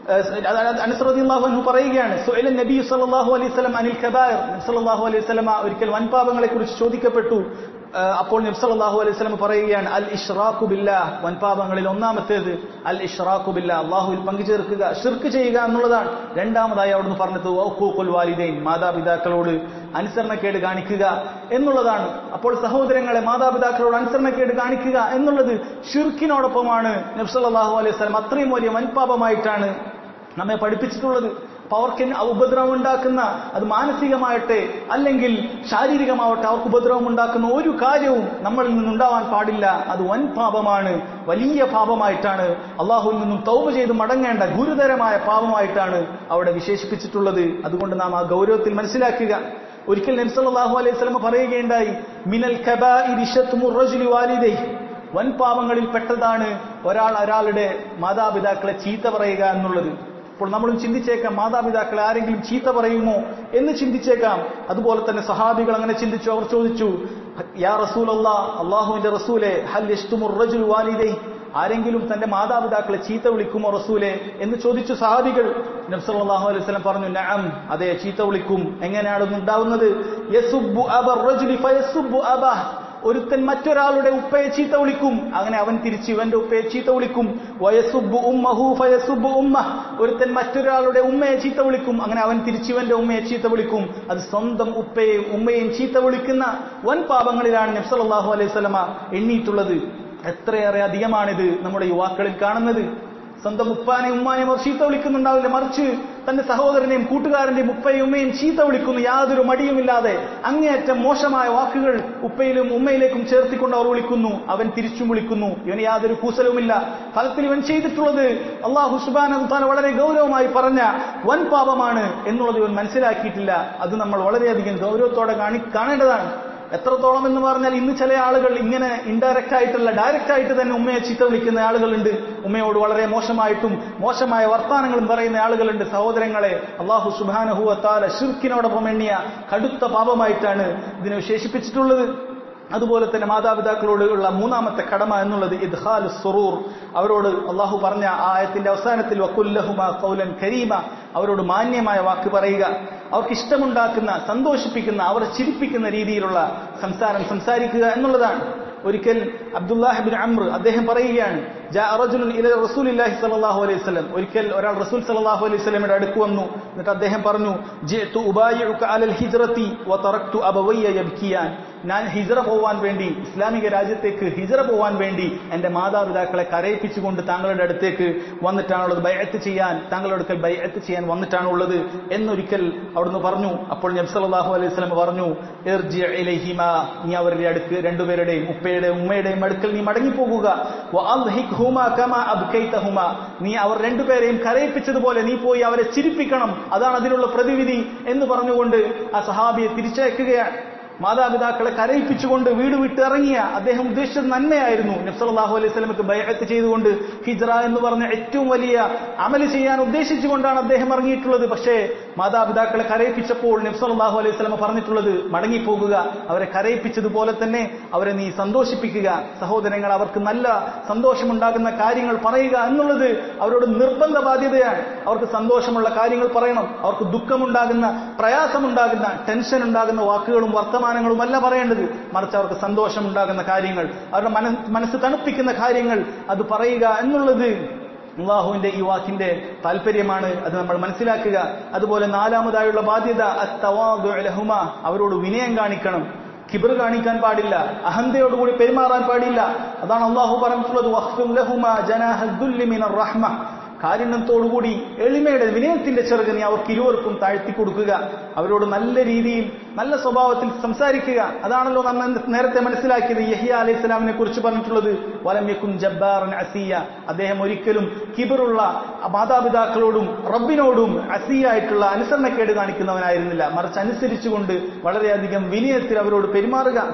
അനസ് റളിയല്ലാഹു അൻഹു പറയുകയാണ്, സുഅല നബി സല്ലല്ലാഹു അലൈഹി വസല്ലം അനിൽ കബായിർ, നബി സല്ലല്ലാഹു അലൈഹി വസല്ലം ഒരിക്കൽ വൻപാപങ്ങളെ കുറിച്ച് ചോദിക്കപ്പെട്ടു. അപ്പോൾ നബി സല്ലല്ലാഹു അലൈഹി വസല്ലം പറയുകയാണ്, അൽ ഇഷ്റാഖു ബില്ലാഹ്, വൻപാപങ്ങളിൽ ഒന്നാമത്തേത് അൽ ഇഷ്റാഖു ബില്ലാഹ്, അല്ലാഹുവിൽ പങ്കുചേർക്കുക, ശിർക്ക് ചെയ്യുക എന്നുള്ളതാണ്. രണ്ടാമതായി അവിടുന്ന് പറഞ്ഞത് വഖൂഖുൽ വാലിദൈൻ, മാതാപിതാക്കളോട് അനുസരണക്കേട് കാണിക്കുക എന്നുള്ളതാണ്. അപ്പോൾ സഹോദരങ്ങളെ, മാതാപിതാക്കളോട് അനുസരണക്കേട് കാണിക്കുക എന്നുള്ളത് ശിർക്കിനോടൊപ്പമാണ് നബി സല്ലല്ലാഹു അലൈഹി വസല്ലം അത്രയും വലിയ വൻപാപമായിട്ടാണ് നമ്മെ പഠിപ്പിച്ചിട്ടുള്ളത്. അപ്പൊ അവർക്ക് ഉപദ്രവം ഉണ്ടാക്കുന്ന, അത് മാനസികമാവട്ടെ അല്ലെങ്കിൽ ശാരീരികമാവട്ടെ, അവർക്ക് ഉപദ്രവം ഉണ്ടാക്കുന്ന ഒരു കാര്യവും നമ്മളിൽ നിന്നുണ്ടാവാൻ പാടില്ല. അത് വൻ പാപമാണ്, വലിയ പാപമായിട്ടാണ്, അള്ളാഹുവിൽ നിന്നും തൗബ ചെയ്ത് മടങ്ങേണ്ട ഗുരുതരമായ പാപമായിട്ടാണ് അവിടെ വിശേഷിപ്പിച്ചിട്ടുള്ളത്. അതുകൊണ്ട് നാം ആ ഗൗരവത്തിൽ മനസ്സിലാക്കുക. ഒരിക്കൽ നബി സല്ലല്ലാഹു അലൈഹി വസല്ലം പറയുകയുണ്ടായി, മിനൽ കബാഇരി ശത്മു റജുലി വാലിദൈഹി, വൻ പാപങ്ങളിൽ പെട്ടതാണ് ഒരാൾ ഒരാളുടെ മാതാപിതാക്കളെ ചീത്ത പറയുക എന്നുള്ളത്. അപ്പോൾ നമ്മളും ചിന്തിച്ചേക്കാം, മാതാപിതാക്കളെ ആരെങ്കിലും ചീത്ത പറയുമോ എന്ന് ചിന്തിച്ചേക്കാം. അതുപോലെ തന്നെ സഹാബികൾ അങ്ങനെ ചിന്തിച്ചു. അവർ ചോദിച്ചു, യാ റസൂലല്ലാഹ്, അല്ലാഹുവിന്റെ റസൂലേ, ഹൽ യശ്തുമുർ റജുലു വാലിദൈഹി, ആരെങ്കിലും തന്റെ മാതാപിതാക്കളെ ചീത്ത വിളിക്കുമോ റസൂലേ എന്ന് ചോദിച്ചു സഹാബികൾ. നബി സല്ലല്ലാഹു അലൈഹി വസല്ലം പറഞ്ഞു, നഅം, അതെ, ചീത്ത വിളിക്കും. എങ്ങനെയാണ് ഉണ്ടാവുന്നത്? യസുബ്ബു അബർ റജുലി ഫയസുബ്ബു അബഹ, ഒരുത്തൻ മറ്റൊരാളുടെ ഉപ്പയെ ചീത്ത വിളിക്കും, അങ്ങനെ അവൻ തിരിച്ച് ഇവന്റെ ഉപ്പയെ ചീത്ത വിളിക്കും. വയസുബ്ബു ഉമ്മഹു ഫയസുബ്ബു ഉമ്മഹ, ഒരുത്തൻ മറ്റൊരാളുടെ ഉമ്മയെ ചീത്ത വിളിക്കും, അങ്ങനെ അവൻ തിരിച്ച് ഇവന്റെ ഉമ്മയെ ചീത്ത വിളിക്കും. അത് സ്വന്തം ഉപ്പയെയും ഉമ്മയെയും ചീത്ത വിളിക്കുന്ന വൻ പാപങ്ങളിലാണ് നബി സല്ലല്ലാഹു അലൈഹി വസല്ലമ എണ്ണിയിട്ടുള്ളത്. എത്രയേറെ അധികമാണിത് നമ്മുടെ യുവാക്കളിൽ കാണുന്നത്. സ്വന്തം ഉപ്പാനെയും ഉമ്മാനെയും അവർ ചീത്ത വിളിക്കുന്നുണ്ടാവില്ല, മറിച്ച് തന്റെ സഹോദരനെയും കൂട്ടുകാരന്റെയും ഉപ്പയും ഉമ്മയും ചീത്ത വിളിക്കുന്നു, യാതൊരു മടിയുമില്ലാതെ. അങ്ങേയറ്റം മോശമായ വാക്കുകൾ ഉപ്പയിലും ഉമ്മയിലേക്കും ചേർത്തിക്കൊണ്ട് അവർ വിളിക്കുന്നു. അവൻ തിരിച്ചും വിളിക്കുന്നു. ഇവന് യാതൊരു കൂസലവുമില്ല. ഫലത്തിൽ ഇവൻ ചെയ്തിട്ടുള്ളത് അല്ലാഹു സുബ്ഹാനഹു വ തആല വളരെ ഗൗരവമായി പറഞ്ഞ വൻ പാപമാണ് എന്നുള്ളത് ഇവൻ മനസ്സിലാക്കിയിട്ടില്ല. അത് നമ്മൾ വളരെയധികം ഗൗരവത്തോടെ കാണി കാണേണ്ടതാണ്. എത്രത്തോളം എന്ന് പറഞ്ഞാൽ, ഇന്ന് ചില ആളുകൾ ഇങ്ങനെ ഇൻഡയറക്റ്റ് ആയിട്ടല്ല, ഡയറക്റ്റ് ആയിട്ട് തന്നെ ഉമ്മയെ ചീത്ത വിളിക്കുന്ന ആളുകളുണ്ട്. ഉമ്മയോട് വളരെ മോശമായിട്ടും മോശമായ വർത്താനങ്ങളും പറയുന്ന ആളുകളുണ്ട്. സഹോദരങ്ങളെ, അല്ലാഹു സുബ്ഹാനഹു വ തആല ശിർക്കിനോടൊപ്പം എണ്ണിയ കടുത്ത പാപമായിട്ടാണ് ഇതിനെ വിശേഷിപ്പിച്ചിട്ടുള്ളത്. അതുപോലെ തന്നെ മാതാപിതാക്കളോട് ഉള്ള മൂന്നാമത്തെ കടമ എന്നുള്ളത് ഇദ്ഖാലു സുറൂർ, അവരോട് അള്ളാഹു പറഞ്ഞ ആ ആയത്തിന്റെ അവസാനത്തിൽ വഖുല്ലഹുമാ ഖൗലൻ കരീമ, അവരോട് മാന്യമായ വാക്ക് പറയുക, അവർക്ക് ഇഷ്ടമുണ്ടാക്കുന്ന, സന്തോഷിപ്പിക്കുന്ന, അവരെ ചിരിപ്പിക്കുന്ന രീതിയിലുള്ള സംസാരം സംസാരിക്കുക എന്നുള്ളതാണ്. ഒരിക്കൽ അബ്ദുല്ലാഹ് ഇബ്നു അംർ അദ്ദേഹം പറയുകയാണ്, ജാഅ റജുലുൻ ഇല റസൂലില്ലാഹി സ്വല്ലല്ലാഹു അലൈഹി വസല്ലം, ഒരിക്കൽ ഒരാൾ റസൂൽ സ്വല്ലല്ലാഹു അലൈഹി വസല്ലമയുടെ അടുത്ത് വന്നു. എന്നിട്ട് അദ്ദേഹം പറഞ്ഞു, ജിഅതു ഉബായിഉക അലൽ ഹിജ്റതി വതറക്തു അബവയ്യ യബ്കിയാൻ, ഞാൻ ഹിജ്റ പോവാൻ വേണ്ടി, ഇസ്ലാമിക രാജ്യത്തേക്ക് ഹിജ്റ പോവാൻ വേണ്ടി എന്റെ മാതാപിതാക്കളെ കരയിപ്പിച്ചുകൊണ്ട് താങ്കളുടെ അടുത്തേക്ക് വന്നിട്ടാണുള്ളത്, ബൈഅത്ത് ചെയ്യാൻ, താങ്കളുടെ അടുക്കൽ ബൈഅത്ത് ചെയ്യാൻ വന്നിട്ടാണുള്ളത് എന്നൊരിക്കൽ അവിടുന്ന് പറഞ്ഞു. അപ്പോൾ നബി സല്ലല്ലാഹു അലൈഹി വസല്ലം പറഞ്ഞു, ഇർജി ഇലൈഹിമാ, നീ അവരുടെ അടുക്ക്, രണ്ടുപേരുടെയും ഉപ്പയുടെയും ഉമ്മയുടെയും അടുക്കൽ നീ മടങ്ങിപ്പോകുക. വഅദ്ഹിഖ്ഹുമാ കമാ അബ്കൈതഹുമാ, നീ അവർ രണ്ടുപേരെയും കരയിപ്പിച്ചതുപോലെ നീ പോയി അവരെ ചിരിപ്പിക്കണം, അതാണ് അതിനുള്ള പ്രതിവിധി എന്ന് പറഞ്ഞുകൊണ്ട് ആ സഹാബിയെ തിരിച്ചയക്കുകയാണ്. മാതാപിതാക്കളെ കരയിപ്പിച്ചുകൊണ്ട് വീട് വിട്ട് ഇറങ്ങിയ അദ്ദേഹം ഉദ്ദേശിച്ചത് നന്മയായിരുന്നു. നബി സല്ലല്ലാഹു അലൈഹി വസല്ലമക്ക് ബൈഅത്ത് ചെയ്തുകൊണ്ട് ഹിജ്റ എന്ന് പറഞ്ഞ ഏറ്റവും വലിയ അമല് ചെയ്യാൻ ഉദ്ദേശിച്ചുകൊണ്ടാണ് അദ്ദേഹം ഇറങ്ങിയിട്ടുള്ളത്. പക്ഷേ മാതാപിതാക്കളെ കരയിപ്പിച്ചപ്പോൾ നബി സല്ലല്ലാഹു അലൈഹി വസല്ലമ പറഞ്ഞിട്ടുള്ളത്, മടങ്ങിപ്പോകുക, അവരെ കരയിപ്പിച്ചതുപോലെ തന്നെ അവരെ നീ സന്തോഷിപ്പിക്കുക. സഹോദരങ്ങൾ, അവർക്ക് നല്ല സന്തോഷമുണ്ടാകുന്ന കാര്യങ്ങൾ പറയുക എന്നുള്ളത് അവരോട് നിർബന്ധ ബാധ്യതയാണ്. അവർക്ക് സന്തോഷമുള്ള കാര്യങ്ങൾ പറയണം. അവർക്ക് ദുഃഖമുണ്ടാകുന്ന, പ്രയാസമുണ്ടാകുന്ന, ടെൻഷൻ ഉണ്ടാകുന്ന വാക്കുകളും വർത്തമാനങ്ങളും അല്ല പറയേണ്ടത്, മറിച്ച് അവർക്ക് സന്തോഷമുണ്ടാകുന്ന കാര്യങ്ങൾ, അവരുടെ മനസ്സ് തണുപ്പിക്കുന്ന കാര്യങ്ങൾ അത് പറയുക എന്നുള്ളത് അല്ലാഹുവിന്റെ ഈ വാക്കിന്റെ താല്പര്യമാണ്. അത് നമ്മൾ മനസ്സിലാക്കുക. അതുപോലെ നാലാമതായുള്ള ബാധ്യത അത്തവാദു ലഹുമാ, അവരോട് വിനയം കാണിക്കണം. കിബ്ർ കാണിക്കാൻ പാടില്ല, അഹന്തയോടുകൂടി പെരുമാറാൻ പാടില്ല. അതാണ് അല്ലാഹു പറഞ്ഞിട്ടുള്ളത്, വഖ്ഫിർ ലഹുമാ ജനാഹ ദുല്ലി മിനർ റഹ്മ, കാരുണ്യത്തോടുകൂടി എളിമയുടെ വിനയത്തിന്റെ ചെറുക് നീ അവർക്ക് ഇരുവർക്കും താഴ്ത്തി കൊടുക്കുക. അവരോട് നല്ല രീതിയിൽ, നല്ല സ്വഭാവത്തിൽ സംസാരിക്കുക. അതാണല്ലോ നമ്മൾ നേരത്തെ മനസ്സിലാക്കിയത്. യഹ്യ അലൈഹി സ്വലാമിനെ കുറിച്ച് പറഞ്ഞിട്ടുള്ളത്, വലം യകുൻ ജബ്ബാറൻ അസിയ, അദ്ദേഹം ഒരിക്കലും കിബറുള്ള മാതാപിതാക്കളോടും റബ്ബിനോടും അസിയായിട്ടുള്ള അനുസരണക്കേട് കാണിക്കുന്നവനായിരുന്നില്ല, മറിച്ച് അനുസരിച്ചുകൊണ്ട് വളരെയധികം വിനയത്തിൽ അവരോട് പെരുമാറുക.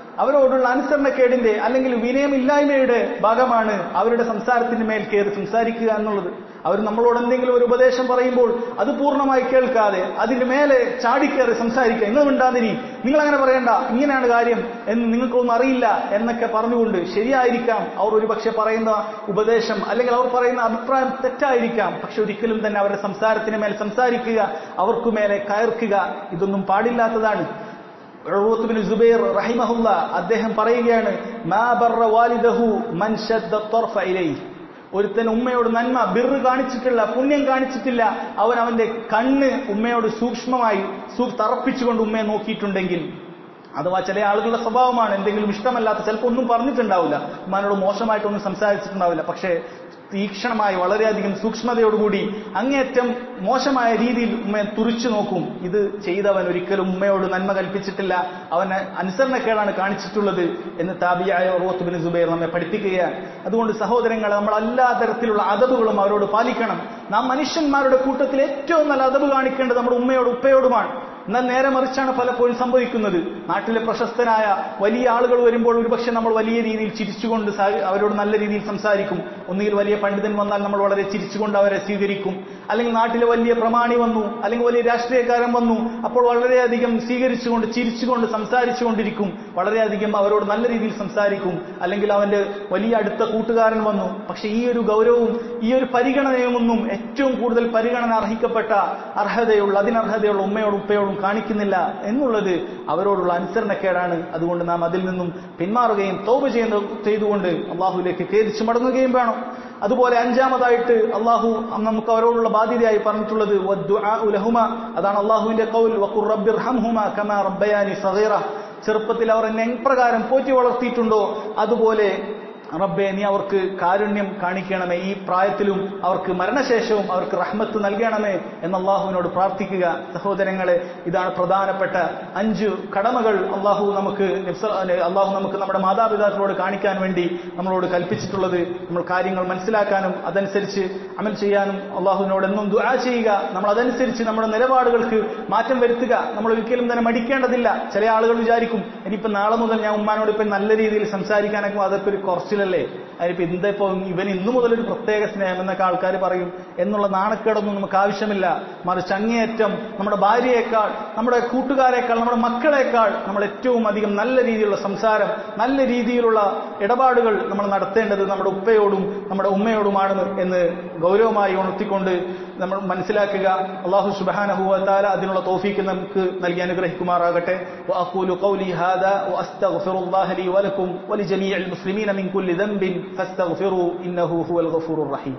അവരോടുള്ള അനുസരണക്കേടിന്റെ അല്ലെങ്കിൽ വിനയമില്ലായ്മയുടെ ഭാഗമാണ് അവരുടെ സംസാരത്തിന് മേൽ കയറി സംസാരിക്കുക എന്നുള്ളത്. അവർ നമ്മളോട് എന്തെങ്കിലും ഒരു ഉപദേശം പറയുമ്പോൾ അത് പൂർണ്ണമായി കേൾക്കാതെ അതിന്റെ മേലെ ചാടിക്കയറി സംസാരിക്കുക, നിങ്ങൾ മിണ്ടാതിരി, നിങ്ങൾ അങ്ങനെ പറയണ്ട, ഇങ്ങനെയാണ് കാര്യം എന്ന് നിങ്ങൾക്കൊന്നും അറിയില്ല എന്നൊക്കെ പറഞ്ഞുകൊണ്ട്, ശരിയായിരിക്കാം അവർ ഒരു പക്ഷെ പറയുന്ന ഉപദേശം അല്ലെങ്കിൽ അവർ പറയുന്ന അഭിപ്രായം തെറ്റായിരിക്കാം, പക്ഷെ ഒരിക്കലും തന്നെ അവരുടെ സംസാരത്തിന് മേൽ സംസാരിക്കുക, അവർക്കു മേലെ കയർക്കുക, ഇതൊന്നും പാടില്ലാത്തതാണ്. ഉർവത്ത് ബിൻ സുബൈർ റഹിമഹുല്ല അദ്ദേഹം പറയുകയാണ്, മാ ബർറ വാലിദഹു മൻ ശദ്ദ ത്വർഫ ഇലൈഹി. ഒരുത്തൻ ഉമ്മയോട് നന്മ ബിർറ് കാണിച്ചിട്ടില്ല, പുണ്യം കാണിച്ചിട്ടില്ല, അവൻ അവന്റെ കണ്ണ് ഉമ്മയോട് സൂക്ഷ്മമായി തറപ്പിച്ചുകൊണ്ട് ഉമ്മയെ നോക്കിയിട്ടുണ്ടെങ്കിൽ, അഥവാ ചില ആളുകളുടെ സ്വഭാവമാണ് എന്തെങ്കിലും ഇഷ്ടമല്ലാത്ത ചിലപ്പോൾ ഒന്നും പറഞ്ഞിട്ടുണ്ടാവില്ല, ഉമ്മാനോട് മോശമായിട്ടൊന്നും സംസാരിച്ചിട്ടുണ്ടാവില്ല, പക്ഷേ തീക്ഷണമായി വളരെയധികം സൂക്ഷ്മതയോടുകൂടി അങ്ങേയറ്റം മോശമായ രീതിയിൽ ഉമ്മയെ തുറിച്ചു നോക്കും. ഇത് ചെയ്തവൻ ഒരിക്കലും ഉമ്മയോട് നന്മ കൽപ്പിച്ചിട്ടില്ല, അവന് അനുസരണക്കേടാണ് കാണിച്ചിട്ടുള്ളത് എന്ന് താബിയായ ഉർവത്ത് ബിൻ സുബൈർ നമ്മെ പഠിപ്പിക്കുകയാണ്. അതുകൊണ്ട് സഹോദരങ്ങൾ, നമ്മൾ എല്ലാ തരത്തിലുള്ള അദബുകളും അവരോട് പാലിക്കണം. നാം മനുഷ്യന്മാരുടെ കൂട്ടത്തിൽ ഏറ്റവും നല്ല അദബ് കാണിക്കേണ്ടത് നമ്മുടെ ഉമ്മയോട് ഉപ്പയോടുമാണ്. എന്നാൽ നേരെ മറിച്ചാണ് പലപ്പോഴും സംഭവിക്കുന്നത്. നാട്ടിലെ പ്രശസ്തനായ വലിയ ആളുകൾ വരുമ്പോൾ ഒരുപക്ഷെ നമ്മൾ വലിയ രീതിയിൽ ചിരിച്ചുകൊണ്ട് അവരോട് നല്ല രീതിയിൽ സംസാരിക്കും. ഒന്നുകിൽ വലിയ പണ്ഡിതൻ വന്നാൽ നമ്മൾ വളരെ ചിരിച്ചുകൊണ്ട് അവരെ സ്വീകരിക്കും, അല്ലെങ്കിൽ നാട്ടിലെ വലിയ പ്രമാണി വന്നു, അല്ലെങ്കിൽ വലിയ രാഷ്ട്രീയക്കാരൻ വന്നു, അപ്പോൾ വളരെയധികം സ്വീകരിച്ചുകൊണ്ട് ചിരിച്ചുകൊണ്ട് സംസാരിച്ചുകൊണ്ടിരിക്കും, വളരെയധികം അവരോട് നല്ല രീതിയിൽ സംസാരിക്കും. അല്ലെങ്കിൽ അവന്റെ വലിയ അടുത്ത കൂട്ടുകാരൻ വന്നു, പക്ഷെ ഈ ഒരു ഗൗരവവും ഈ ഒരു പരിഗണനയുമൊന്നും ഏറ്റവും കൂടുതൽ പരിഗണന അർഹിക്കപ്പെട്ട അർഹതയുള്ള അതിനർഹതയുള്ള ഉമ്മയോടും ഉപ്പയോടും കാണിക്കുന്നില്ല എന്നുള്ളത് അവരോടുള്ള അനുസരണക്കേടാണ്. അതുകൊണ്ട് നാം അതിൽ നിന്നും പിന്മാറുകയും തൗബ ചെയ്യുന്ന ചെയ്തുകൊണ്ട് അള്ളാഹുവിലേക്ക് ഖേദിച്ചു മടങ്ങുകയും വേണം. അതുപോലെ അഞ്ചാമതായിട്ട് അള്ളാഹു നമുക്ക് അവരോടുള്ള ബാധ്യതയായി പറഞ്ഞിട്ടുള്ളത് വദ്ദുആഉ ലഹുമ, അതാണ് അള്ളാഹുവിന്റെ ഖൗൽ, വഖുർ റബ്ബിർഹംഹുമാ കമാ റബ്ബയാനി സഗീറ. ചെറുപ്പത്തിൽ അവർ എന്നെ എപ്രകാരം പോറ്റി വളർത്തിയിട്ടുണ്ടോ അതുപോലെ റബ്ബേ നീ അവർക്ക് കാരുണ്യം കാണിക്കണമേ, ഈ പ്രായത്തിലും അവർക്ക് മരണശേഷവും അവർക്ക് റഹ്മത്ത് നൽകണമേ എന്ന് അള്ളാഹുവിനോട് പ്രാർത്ഥിക്കുക. സഹോദരങ്ങളെ, ഇതാണ് പ്രധാനപ്പെട്ട അഞ്ച് കടമകൾ അള്ളാഹു നമുക്ക് അള്ളാഹു നമുക്ക് നമ്മുടെ മാതാപിതാക്കളോട് കാണിക്കാൻ വേണ്ടി നമ്മളോട് കൽപ്പിച്ചിട്ടുള്ളത്. നമ്മൾ കാര്യങ്ങൾ മനസ്സിലാക്കാനും അതനുസരിച്ച് അമൽ ചെയ്യാനും അള്ളാഹുവിനോട് എന്നും ദുആ ചെയ്യുക. നമ്മൾ അതനുസരിച്ച് നമ്മുടെ നിലപാടുകൾക്ക് മാറ്റം വരുത്തുക. നമ്മൾ ഒരിക്കലും തന്നെ മടിക്കേണ്ടതില്ല. ചില ആളുകൾ വിചാരിക്കും, ഇനിയിപ്പോ നാളെ മുതൽ ഞാൻ ഉമ്മാനോട് ഇപ്പം നല്ല രീതിയിൽ സംസാരിക്കാനൊക്കെ അതൊക്കെ ഒരു കുറച്ചിലല്ലേ, അതിനിപ്പോ എന്താ ഇവൻ ഇന്നു മുതൽ ഒരു പ്രത്യേക സ്നേഹം എന്നൊക്കെ ആൾക്കാർ പറയും എന്നുള്ള നാണക്കേടൊന്നും നമുക്ക് ആവശ്യമില്ല. മറിച്ച് അങ്ങേയറ്റം നമ്മുടെ ഭാര്യയേക്കാൾ, നമ്മുടെ കൂട്ടുകാരേക്കാൾ, നമ്മുടെ മക്കളെക്കാൾ നമ്മൾ ഏറ്റവും അധികം നല്ല രീതിയിലുള്ള സംസാരം, നല്ല രീതിയിലുള്ള ഇടപാടുകൾ നമ്മൾ നടത്തേണ്ടത് നമ്മുടെ ഉപ്പയോടും നമ്മുടെ ഉമ്മയോടുമാണ് എന്ന് ഗൗരവമായി ഉണർത്തിക്കൊണ്ട് നമ്മൾ മനസ്സിലാക്കുക. അല്ലാഹു സുബ്ഹാനഹു വ തആല അതിനുള്ള തൗഫീഖ് നമുക്ക് നൽകി അനുഗ്രഹിക്കുമാറാകട്ടെ. വഅഖൂലു ഖൗലി ഹാദാ വഅസ്തഗ്ഫിറുല്ലാഹ ലി വലക്കും വലിജമീഇൽ മുസ്ലിമീന മിൻ കുല്ലി ദംബിൻ ഫസ്തഗ്ഫിറൂ ഇന്നഹു ഹുവൽ ഗഫൂറുർ റഹീം.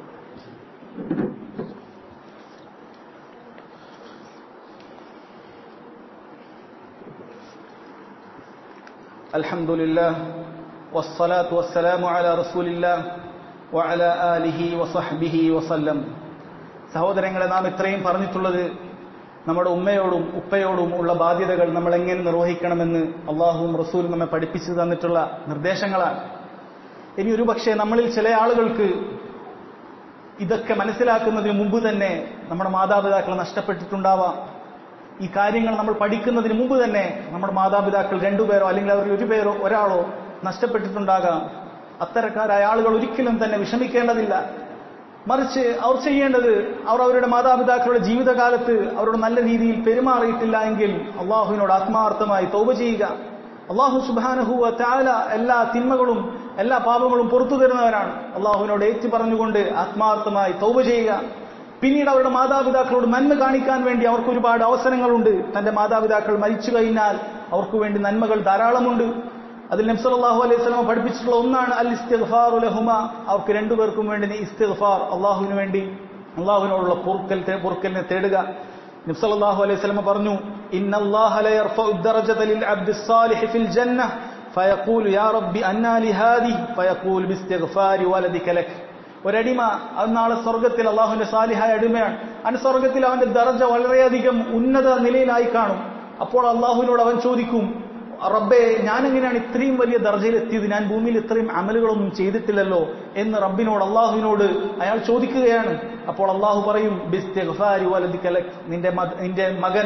അൽഹംദുലില്ലാഹ് വസ്സലാത്തു വസ്സലാമു അലാ റസൂലില്ലാഹ് വഅലാ ആലിഹി വസഹ്ബിഹി വസല്ലം. സഹോദരങ്ങളെ, നാം ഇത്രയും പറഞ്ഞിട്ടുള്ളത് നമ്മുടെ ഉമ്മയോടും ഉപ്പയോടും ഉള്ള ബാധ്യതകൾ നമ്മൾ എങ്ങനെ നിർവഹിക്കണമെന്ന് അള്ളാഹുവും റസൂലും നമ്മെ പഠിപ്പിച്ചു തന്നിട്ടുള്ള നിർദ്ദേശങ്ങളാണ്. ഇനി ഒരു പക്ഷേ നമ്മളിൽ ചില ആളുകൾക്ക് ഇതൊക്കെ മനസ്സിലാക്കുന്നതിന് മുമ്പ് തന്നെ നമ്മുടെ മാതാപിതാക്കൾ നഷ്ടപ്പെട്ടിട്ടുണ്ടാവാം. ഈ കാര്യങ്ങൾ നമ്മൾ പഠിക്കുന്നതിന് മുമ്പ് തന്നെ നമ്മുടെ മാതാപിതാക്കൾ രണ്ടുപേരോ അല്ലെങ്കിൽ അവർ ഒരു പേരോ ഒരാളോ നഷ്ടപ്പെട്ടിട്ടുണ്ടാകാം. അത്തരക്കാരായ ആളുകൾ ഒരിക്കലും തന്നെ വിഷമിക്കേണ്ടതില്ല. മറിച്ച് അവർ ചെയ്യേണ്ടത്, അവർ അവരുടെ മാതാപിതാക്കളുടെ ജീവിതകാലത്ത് അവരോട് നല്ല രീതിയിൽ പെരുമാറിയിട്ടില്ല എങ്കിൽ അള്ളാഹുവിനോട് ആത്മാർത്ഥമായി തൗബ ചെയ്യുക. അള്ളാഹു സുബ്ഹാനഹു വ തആല എല്ലാ തിന്മകളും എല്ലാ പാപങ്ങളും പുറത്തു തരുന്നവരാണ്. അള്ളാഹുവിനോട് ഏറ്റു പറഞ്ഞുകൊണ്ട് ആത്മാർത്ഥമായി തൗബ ചെയ്യുക. പിന്നീട് അവരുടെ മാതാപിതാക്കളോട് നന്മ കാണിക്കാൻ വേണ്ടി അവർക്ക് ഒരുപാട് അവസരങ്ങളുണ്ട്. തന്റെ മാതാപിതാക്കൾ മരിച്ചു കഴിഞ്ഞാൽ അവർക്ക് വേണ്ടി നന്മകൾ ധാരാളമുണ്ട്. അതിൽ നബി സല്ലല്ലാഹു അലൈഹി വസല്ലം പഠിപ്പിച്ചിട്ടുള്ള ഒന്നാണ് അൽ ഇസ്തിഗ്ഫാറു ലഹുമാ. അവർക്ക് രണ്ടുപേർക്കും വേണ്ടി നീ ഇസ്തിഗ്ഫാർ, അള്ളാഹുവിന് വേണ്ടി അള്ളാഹുവിനോടുള്ള പൊറുക്കൽ പൊറുക്കലിനെ തേടുക. നബി സല്ലല്ലാഹു അലൈഹി വസല്ലം പറഞ്ഞു, ഇന്നല്ലാഹ ലയർഫഉ ദറജത ലിൽ അബ്ദി സ്സാലിഹി ഫിൽ ജന്നഹ് ഫയഖൂലു യാ റബ്ബി അന്നാ ലിഹാദി ഫയഖൂൽ ബിസ്തിഗ്ഫാരി വലദിക ലക്. ഒരടിമ നാളെ സ്വർഗത്തിൽ, അള്ളാഹുവിന്റെ സാലിഹായ അടിമയാണ്, അവൻ സ്വർഗത്തിൽ അവന്റെ ദറജ വളരെയധികം ഉന്നത നിലയിലായി കാണും. അപ്പോൾ അള്ളാഹുവിനോട് അവൻ ചോദിക്കും, റബ്ബേ, ഞാനെങ്ങനെയാണ് ഇത്രയും വലിയ ദർജയിൽ എത്തിയത്? ഞാൻ ഭൂമിയിൽ ഇത്രയും അമലുകളൊന്നും ചെയ്തിട്ടില്ലല്ലോ എന്ന് റബ്ബിനോട് അള്ളാഹുവിനോട് അയാൾ ചോദിക്കുകയാണ്. അപ്പോൾ അള്ളാഹു പറയും, ബിസ്തിഗ്ഫാരി വലദിക ലക്, നിന്റെ നിന്റെ മകൻ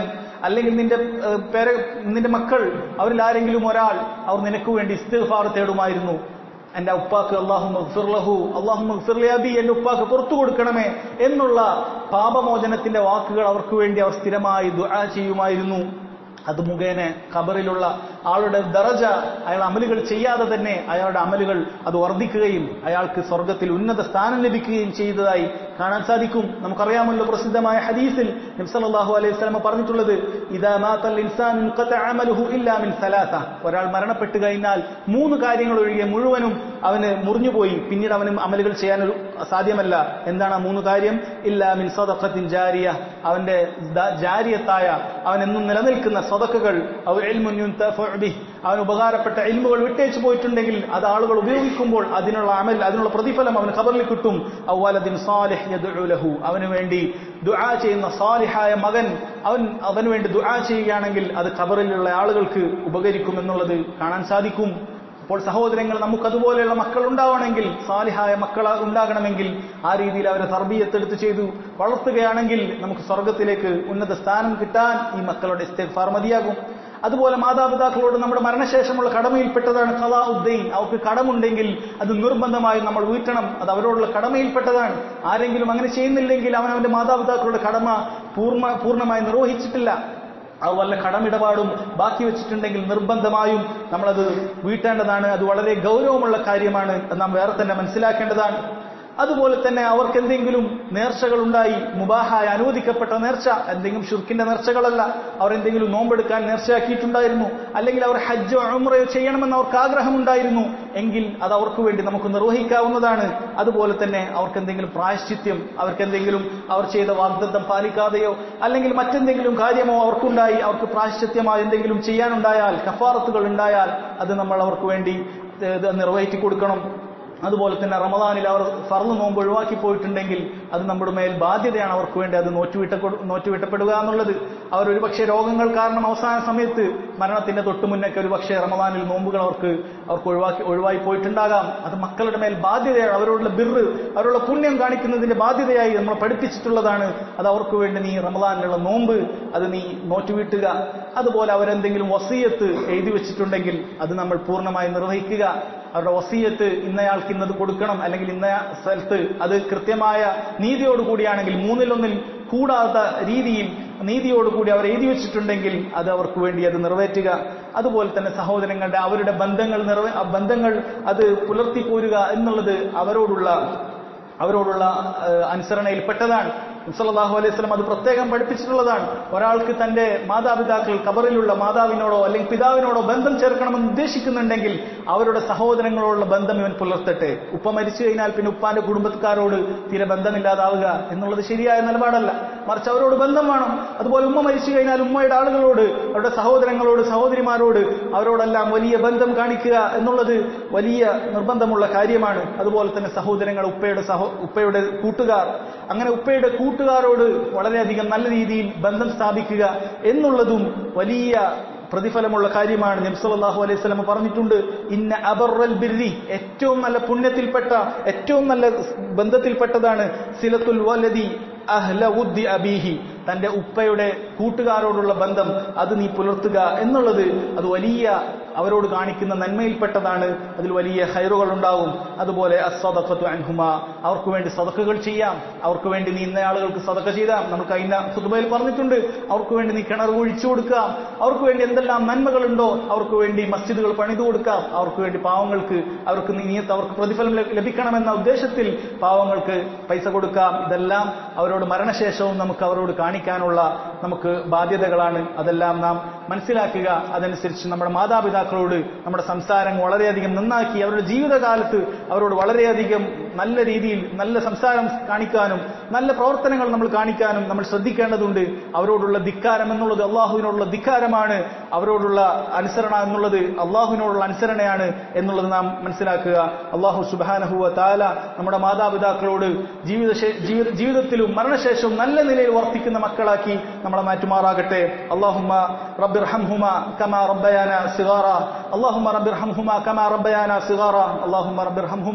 അല്ലെങ്കിൽ നിന്റെ പേര നിന്റെ മക്കൾ അവരിൽ ആരെങ്കിലും ഒരാൾ അവർ നിനക്ക് വേണ്ടി ഇസ്തിഗ്ഫാർ തേടുമായിരുന്നു. എന്റെ ഉപ്പാക്ക് അല്ലാഹുമ്മ ഗ്ഫിർ ലഹു അല്ലാഹുമ്മ ഗ്ഫിർ ലി അബി, എന്റെ ഉപ്പാക്ക് പുറത്തു കൊടുക്കണമേ എന്നുള്ള പാപമോചനത്തിന്റെ വാക്കുകൾ അവർക്ക് വേണ്ടി അവർ സ്ഥിരമായി ദുആ ചെയ്യുമായിരുന്നു. അത് മുഖേന ഖബറിലുള്ള ആളുടെ ദറജ, അയാൾ അമലുകൾ ചെയ്യാതെ തന്നെ അയാളുടെ അമലുകൾ അത് വർദ്ധിക്കുകയും അയാൾക്ക് സ്വർഗത്തിൽ ഉന്നത സ്ഥാനം ലഭിക്കുകയും ചെയ്തതായി കാണാൻ സാധിക്കും. നമുക്കറിയാമല്ലോ പ്രസിദ്ധമായ ഹദീസിൽ നബി സല്ലല്ലാഹു അലൈഹി വസല്ലം പറഞ്ഞിട്ടുള്ളത്, ഇദാ മാതൽ ഇൻസാനു ഖതഅ അമലുഹു ഇല്ലാ മിൻ സലാസ, ഒരാൾ മരണപ്പെട്ടു കഴിഞ്ഞാൽ മൂന്ന് കാര്യങ്ങൾ ഒഴികെ മുഴുവനും അവന് മുറിഞ്ഞുപോയി, പിന്നീട് അവന് അമലുകൾ ചെയ്യാൻ സാധ്യമല്ല. എന്താണ് ആ മൂന്ന് കാര്യം? ഇല്ലാ മിൻ സദഖത്തിൻ ജാരിയ, അവന്റെ ജാരിയത്തായ അവൻ എന്നും നിലനിൽക്കുന്ന സദഖകൾ, ഔ ഇൽമുൻ യുൻതഫഉ ബിഹി, അവന് ഉപകാരപ്പെട്ട ഇൽമുകൾ വിട്ടേച്ചു പോയിട്ടുണ്ടെങ്കിൽ അത് ആളുകൾ ഉപയോഗിക്കുമ്പോൾ അതിനുള്ള അമൽ, അതിനുള്ള പ്രതിഫലം അവന് ഖബറിൽ കിട്ടും. ഔ വലദിൻ സാലിഹ് യദ്ഉ ലഹു, അവന് വേണ്ടി ദുആ ചെയ്യുന്ന സാലിഹായ മകൻ അവൻ അവന് വേണ്ടി ദുആ ചെയ്യുകയാണെങ്കിൽ അത് ഖബറിലുള്ള ആളുകൾക്ക് ഉപകരിക്കും എന്നുള്ളത് കാണാൻ സാധിക്കും. അപ്പോൾ സഹോദരങ്ങൾ, നമുക്കതുപോലെയുള്ള മക്കൾ ഉണ്ടാവണമെങ്കിൽ, സാലിഹായ മക്കൾ ഉണ്ടാകണമെങ്കിൽ ആ രീതിയിൽ അവരെ തർബിയത്തെടുത്ത് ചെയ്തു വളർത്തുകയാണെങ്കിൽ നമുക്ക് സ്വർഗത്തിലേക്ക് ഉന്നത സ്ഥാനം കിട്ടാൻ ഈ മക്കളുടെ ഇസ്തിഗ്ഫാർ മതിയാകും. അതുപോലെ മാതാപിതാക്കളോട് നമ്മുടെ മരണശേഷമുള്ള കടമയിൽപ്പെട്ടതാണ് ഖളാഉദ്ദൈൻ. അവർക്ക് കടമുണ്ടെങ്കിൽ അത് നിർബന്ധമായും നമ്മൾ വീട്ടണം. അത് അവരോടുള്ള കടമയിൽപ്പെട്ടതാണ്. ആരെങ്കിലും അങ്ങനെ ചെയ്യുന്നില്ലെങ്കിൽ അവൻ അവന്റെ മാതാപിതാക്കളുടെ കടമ പൂർണ്ണ പൂർണ്ണമായി നിർവഹിച്ചിട്ടില്ല. അത് വല്ല കടമിടപാടും ബാക്കി വെച്ചിട്ടുണ്ടെങ്കിൽ നിർബന്ധമായും നമ്മളത് വീട്ടേണ്ടതാണ്. അത് വളരെ ഗൗരവമുള്ള കാര്യമാണ്. നാം വേറെ തന്നെ മനസ്സിലാക്കേണ്ടതാണ്. അതുപോലെ തന്നെ അവർക്ക് എന്തെങ്കിലും നേർച്ചകൾ ഉണ്ടായി, മുബാഹായ അനുവദിക്കപ്പെട്ട നേർച്ച, എന്തെങ്കിലും ഷിർക്കിന്റെ നേർച്ചകളല്ല, അവർ എന്തെങ്കിലും നോമ്പെടുക്കാൻ നേർച്ചയാക്കിയിട്ടുണ്ടായിരുന്നു, അല്ലെങ്കിൽ അവർ ഹജ്ജോ ഉംറയോ ചെയ്യണമെന്ന് അവർക്ക് ആഗ്രഹമുണ്ടായിരുന്നു എങ്കിൽ അത് അവർക്ക് വേണ്ടി നമുക്ക് നിർവഹിക്കാവുന്നതാണ്. അതുപോലെ തന്നെ അവർക്ക് എന്തെങ്കിലും പ്രായശ്ചിത്യം, അവർക്ക് എന്തെങ്കിലും അവർ ചെയ്ത വാഗ്ദത്തം പാലിക്കാതെയോ അല്ലെങ്കിൽ മറ്റെന്തെങ്കിലും കാര്യമോ അവർക്കുണ്ടായി, അവർക്ക് പ്രായശ്ചിത്യമായി എന്തെങ്കിലും ചെയ്യാനുണ്ടായാൽ, കഫാറത്തുകൾ ഉണ്ടായാൽ അത് നമ്മൾ അവർക്ക് വേണ്ടി നിർവഹിച്ചു കൊടുക്കണം. അതുപോലെ തന്നെ റമദാനിൽ അവർ ഫർള് നോമ്പ് ഒഴിവാക്കി പോയിട്ടുണ്ടെങ്കിൽ അത് നമ്മുടെ മേൽ ബാധ്യതയാണ് അവർക്ക് വേണ്ടി അത് നോറ്റുവിട്ട നോറ്റുവിട്ടപ്പെടുക എന്നുള്ളത്. അവർ ഒരുപക്ഷെ രോഗങ്ങൾ കാരണം അവസാന സമയത്ത് മരണത്തിന്റെ തൊട്ടു മുന്നൊക്കെ ഒരുപക്ഷെ റമദാനിൽ നോമ്പുകൾ അവർക്ക് അവർക്ക് ഒഴിവാക്കി ഒഴിവായി പോയിട്ടുണ്ടാകാം. അത് മക്കളുടെ മേൽ ബാധ്യതയാണ്. അവരോടുള്ള ബിർറ്, അവരുടെ പുണ്യം കാണിക്കുന്നതിന്റെ ബാധ്യതയായി നമ്മൾ പഠിപ്പിച്ചിട്ടുള്ളതാണ്. അത് അവർക്ക് വേണ്ടി നീ റമദാനിലുള്ള നോമ്പ് അത് നീ നോറ്റുവിട്ടുക. അതുപോലെ അവരെന്തെങ്കിലും വസിയത്ത് എഴുതി വെച്ചിട്ടുണ്ടെങ്കിൽ അത് നമ്മൾ പൂർണ്ണമായി നിർവഹിക്കുക. അവരുടെ വസിയത്ത് ഇന്നയാൾക്ക് ഇന്നത് കൊടുക്കണം, അല്ലെങ്കിൽ ഇന്ന സ്ഥലത്ത് അത് കൃത്യമായ നീതിയോടുകൂടിയാണെങ്കിൽ, മൂന്നിലൊന്നിൽ കൂടാത്ത രീതിയിൽ നീതിയോടുകൂടി അവർ എഴുതി വെച്ചിട്ടുണ്ടെങ്കിൽ അത് അവർക്ക് വേണ്ടി അത് നിറവേറ്റുക. അതുപോലെ തന്നെ സഹോദരങ്ങളുടെ അവരുടെ ബന്ധങ്ങൾ നിറവേ ബന്ധങ്ങൾ അത് പുലർത്തിപ്പോരുക എന്നുള്ളത് അവരോടുള്ള അവരോടുള്ള അനുസരണയിൽപ്പെട്ടതാണ്. സല്ലല്ലാഹു അലൈഹി വസല്ലം അത് പ്രത്യേകം പഠിപ്പിച്ചിട്ടുള്ളതാണ്. ഒരാൾക്ക് തന്റെ മാതാപിതാക്കൾ ഖബറിലുള്ള മാതാവിനോടോ അല്ലെങ്കിൽ പിതാവിനോടോ ബന്ധം ചേർക്കണമെന്ന് ഉദ്ദേശിക്കുന്നുണ്ടെങ്കിൽ അവരുടെ സഹോദരങ്ങളോടുള്ള ബന്ധം ഇവൻ പുലർത്തട്ടെ. ഉപ്പ മരിച്ചു കഴിഞ്ഞാൽ പിന്നെ ഉപ്പാന്റെ കുടുംബക്കാരോട് തീരെ ബന്ധമില്ലാതാവുക എന്നുള്ളത് ശരിയായ നിലപാടല്ല. മറിച്ച് അവരോട് ബന്ധം വേണം. അതുപോലെ ഉമ്മ മരിച്ചു കഴിഞ്ഞാൽ ഉമ്മയുടെ ആളുകളോട്, അവരുടെ സഹോദരങ്ങളോട്, സഹോദരിമാരോട് അവരോടെല്ലാം വലിയ ബന്ധം കാണിക്കുക എന്നുള്ളത് വലിയ നിർബന്ധമുള്ള കാര്യമാണ്. അതുപോലെ തന്നെ സഹോദരങ്ങൾ, ഉപ്പയുടെ സഹോ ഉപ്പയുടെ കൂട്ടുകാർ, അങ്ങനെ ഉപ്പയുടെ കൂട്ടുകാരോട് വളരെയധികം നല്ല രീതിയിൽ ബന്ധം സ്ഥാപിക്കുക എന്നുള്ളതും വലിയ പ്രതിഫലമുള്ള കാര്യമാണ്. നബി സല്ലല്ലാഹു അലൈഹി വസല്ലം പറഞ്ഞിട്ടുണ്ട്, ഇന്ന അബറൽ ബിർരി, ഏറ്റവും നല്ല പുണ്യത്തിൽപ്പെട്ട ഏറ്റവും നല്ല ബന്ധത്തിൽപ്പെട്ടതാണ് സിലത്തുൽ വലദി അഹ്ല വുദ്ദി അബീഹി, തന്റെ ഉപ്പയുടെ കൂട്ടുകാരോടുള്ള ബന്ധം അത് നീ പുലർത്തുക എന്നുള്ളത് അത് വലിയ അവരോട് കാണിക്കുന്ന നന്മയിൽപ്പെട്ടതാണ്. അതിൽ വലിയ ഖൈറുകൾ ഉണ്ടാവും. അതുപോലെ അസ്സദഖത്തു അൻഹുമാ, അവർക്ക് വേണ്ടി സദഖകൾ ചെയ്യാം. അവർക്ക് വേണ്ടി നീ ഇന്ന ആളുകൾക്ക് സദഖ ചെയ്താം. നമുക്ക് കഴിഞ്ഞ ഖുതുബയിൽ പറഞ്ഞിട്ടുണ്ട്, അവർക്ക് വേണ്ടി നീ കിണർ ഒഴിച്ചു കൊടുക്കാം. അവർക്ക് വേണ്ടി എന്തെല്ലാം നന്മകളുണ്ടോ അവർക്ക് വേണ്ടി മസ്ജിദുകൾ പണിതു കൊടുക്കാം. അവർക്ക് വേണ്ടി പാവങ്ങൾക്ക് അവർക്ക് നീയത്ത് അവർക്ക് പ്രതിഫലം ലഭിക്കണമെന്ന ഉദ്ദേശത്തിൽ പാവങ്ങൾക്ക് പൈസ കൊടുക്കാം. ഇതെല്ലാം അവരോട് മരണശേഷവും നമുക്ക് അവരോട് കാണിക്കാനുള്ള നമുക്ക് ബാധ്യതകളാണ്. അതെല്ലാം നാം മനസ്സിലാക്കുക. അതനുസരിച്ച് നമ്മുടെ മാതാപിതാക്കളോട് നമ്മുടെ സംസാരം വളരെയധികം നന്നാക്കി അവരുടെ ജീവിതകാലത്ത് അവരോട് വളരെയധികം നല്ല രീതിയിൽ നല്ല സംസാരം കാണിക്കാനും നല്ല പ്രവർത്തനങ്ങൾ നമ്മൾ കാണിക്കാനും നമ്മൾ ശ്രദ്ധിക്കേണ്ടതുണ്ട്. അവരോടുള്ള ധിക്കാരം എന്നുള്ളത് അള്ളാഹുവിനോടുള്ള ധിക്കാരമാണ്. അവരോടുള്ള അനുസരണ എന്നുള്ളത് അള്ളാഹുവിനോടുള്ള അനുസരണയാണ് എന്നുള്ളത് നാം മനസ്സിലാക്കുക. അള്ളാഹു സുബ്ഹാനഹു വ തആല നമ്മുടെ മാതാപിതാക്കളോട് ജീവിത ജീവിതത്തിലും മരണശേഷവും നല്ല നിലയിൽ വർത്തിക്കുന്ന മക്കളാക്കി നമ്മളെ മാറ്റുമാറാകട്ടെ. അല്ലാഹുമ്മ റബ്ബിർഹംഹുമാ കമാ റബ്ബയാനാ സിഗാറ. അല്ലാഹുമ്മ റബ്ബിർഹംഹുമാ കമാ റബ്ബയാനാ സിഗാറ. അല്ലാഹുമ്മ റബ്ബിർഹംഹുമാ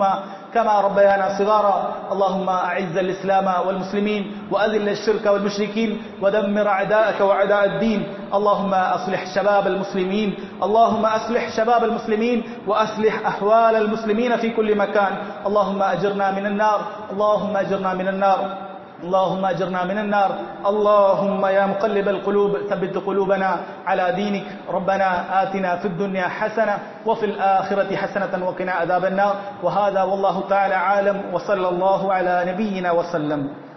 كما ربيانا صغارا اللهم أعز الإسلام والمسلمين وأذل الشرك والمشركين ودمر أعداءك وأعداء الدين اللهم أصلح شباب المسلمين اللهم أصلح شباب المسلمين وأصلح أحوال المسلمين في كل مكان اللهم أجرنا من النار اللهم أجرنا من النار اللهم أجرنا من النار اللهم يا مقلب القلوب ثبت قلوبنا على دينك ربنا آتنا في الدنيا حسنة وفي الآخرة حسنة وقنا عذاب النار وهذا والله تعالى عالم وصلى الله على نبينا وسلم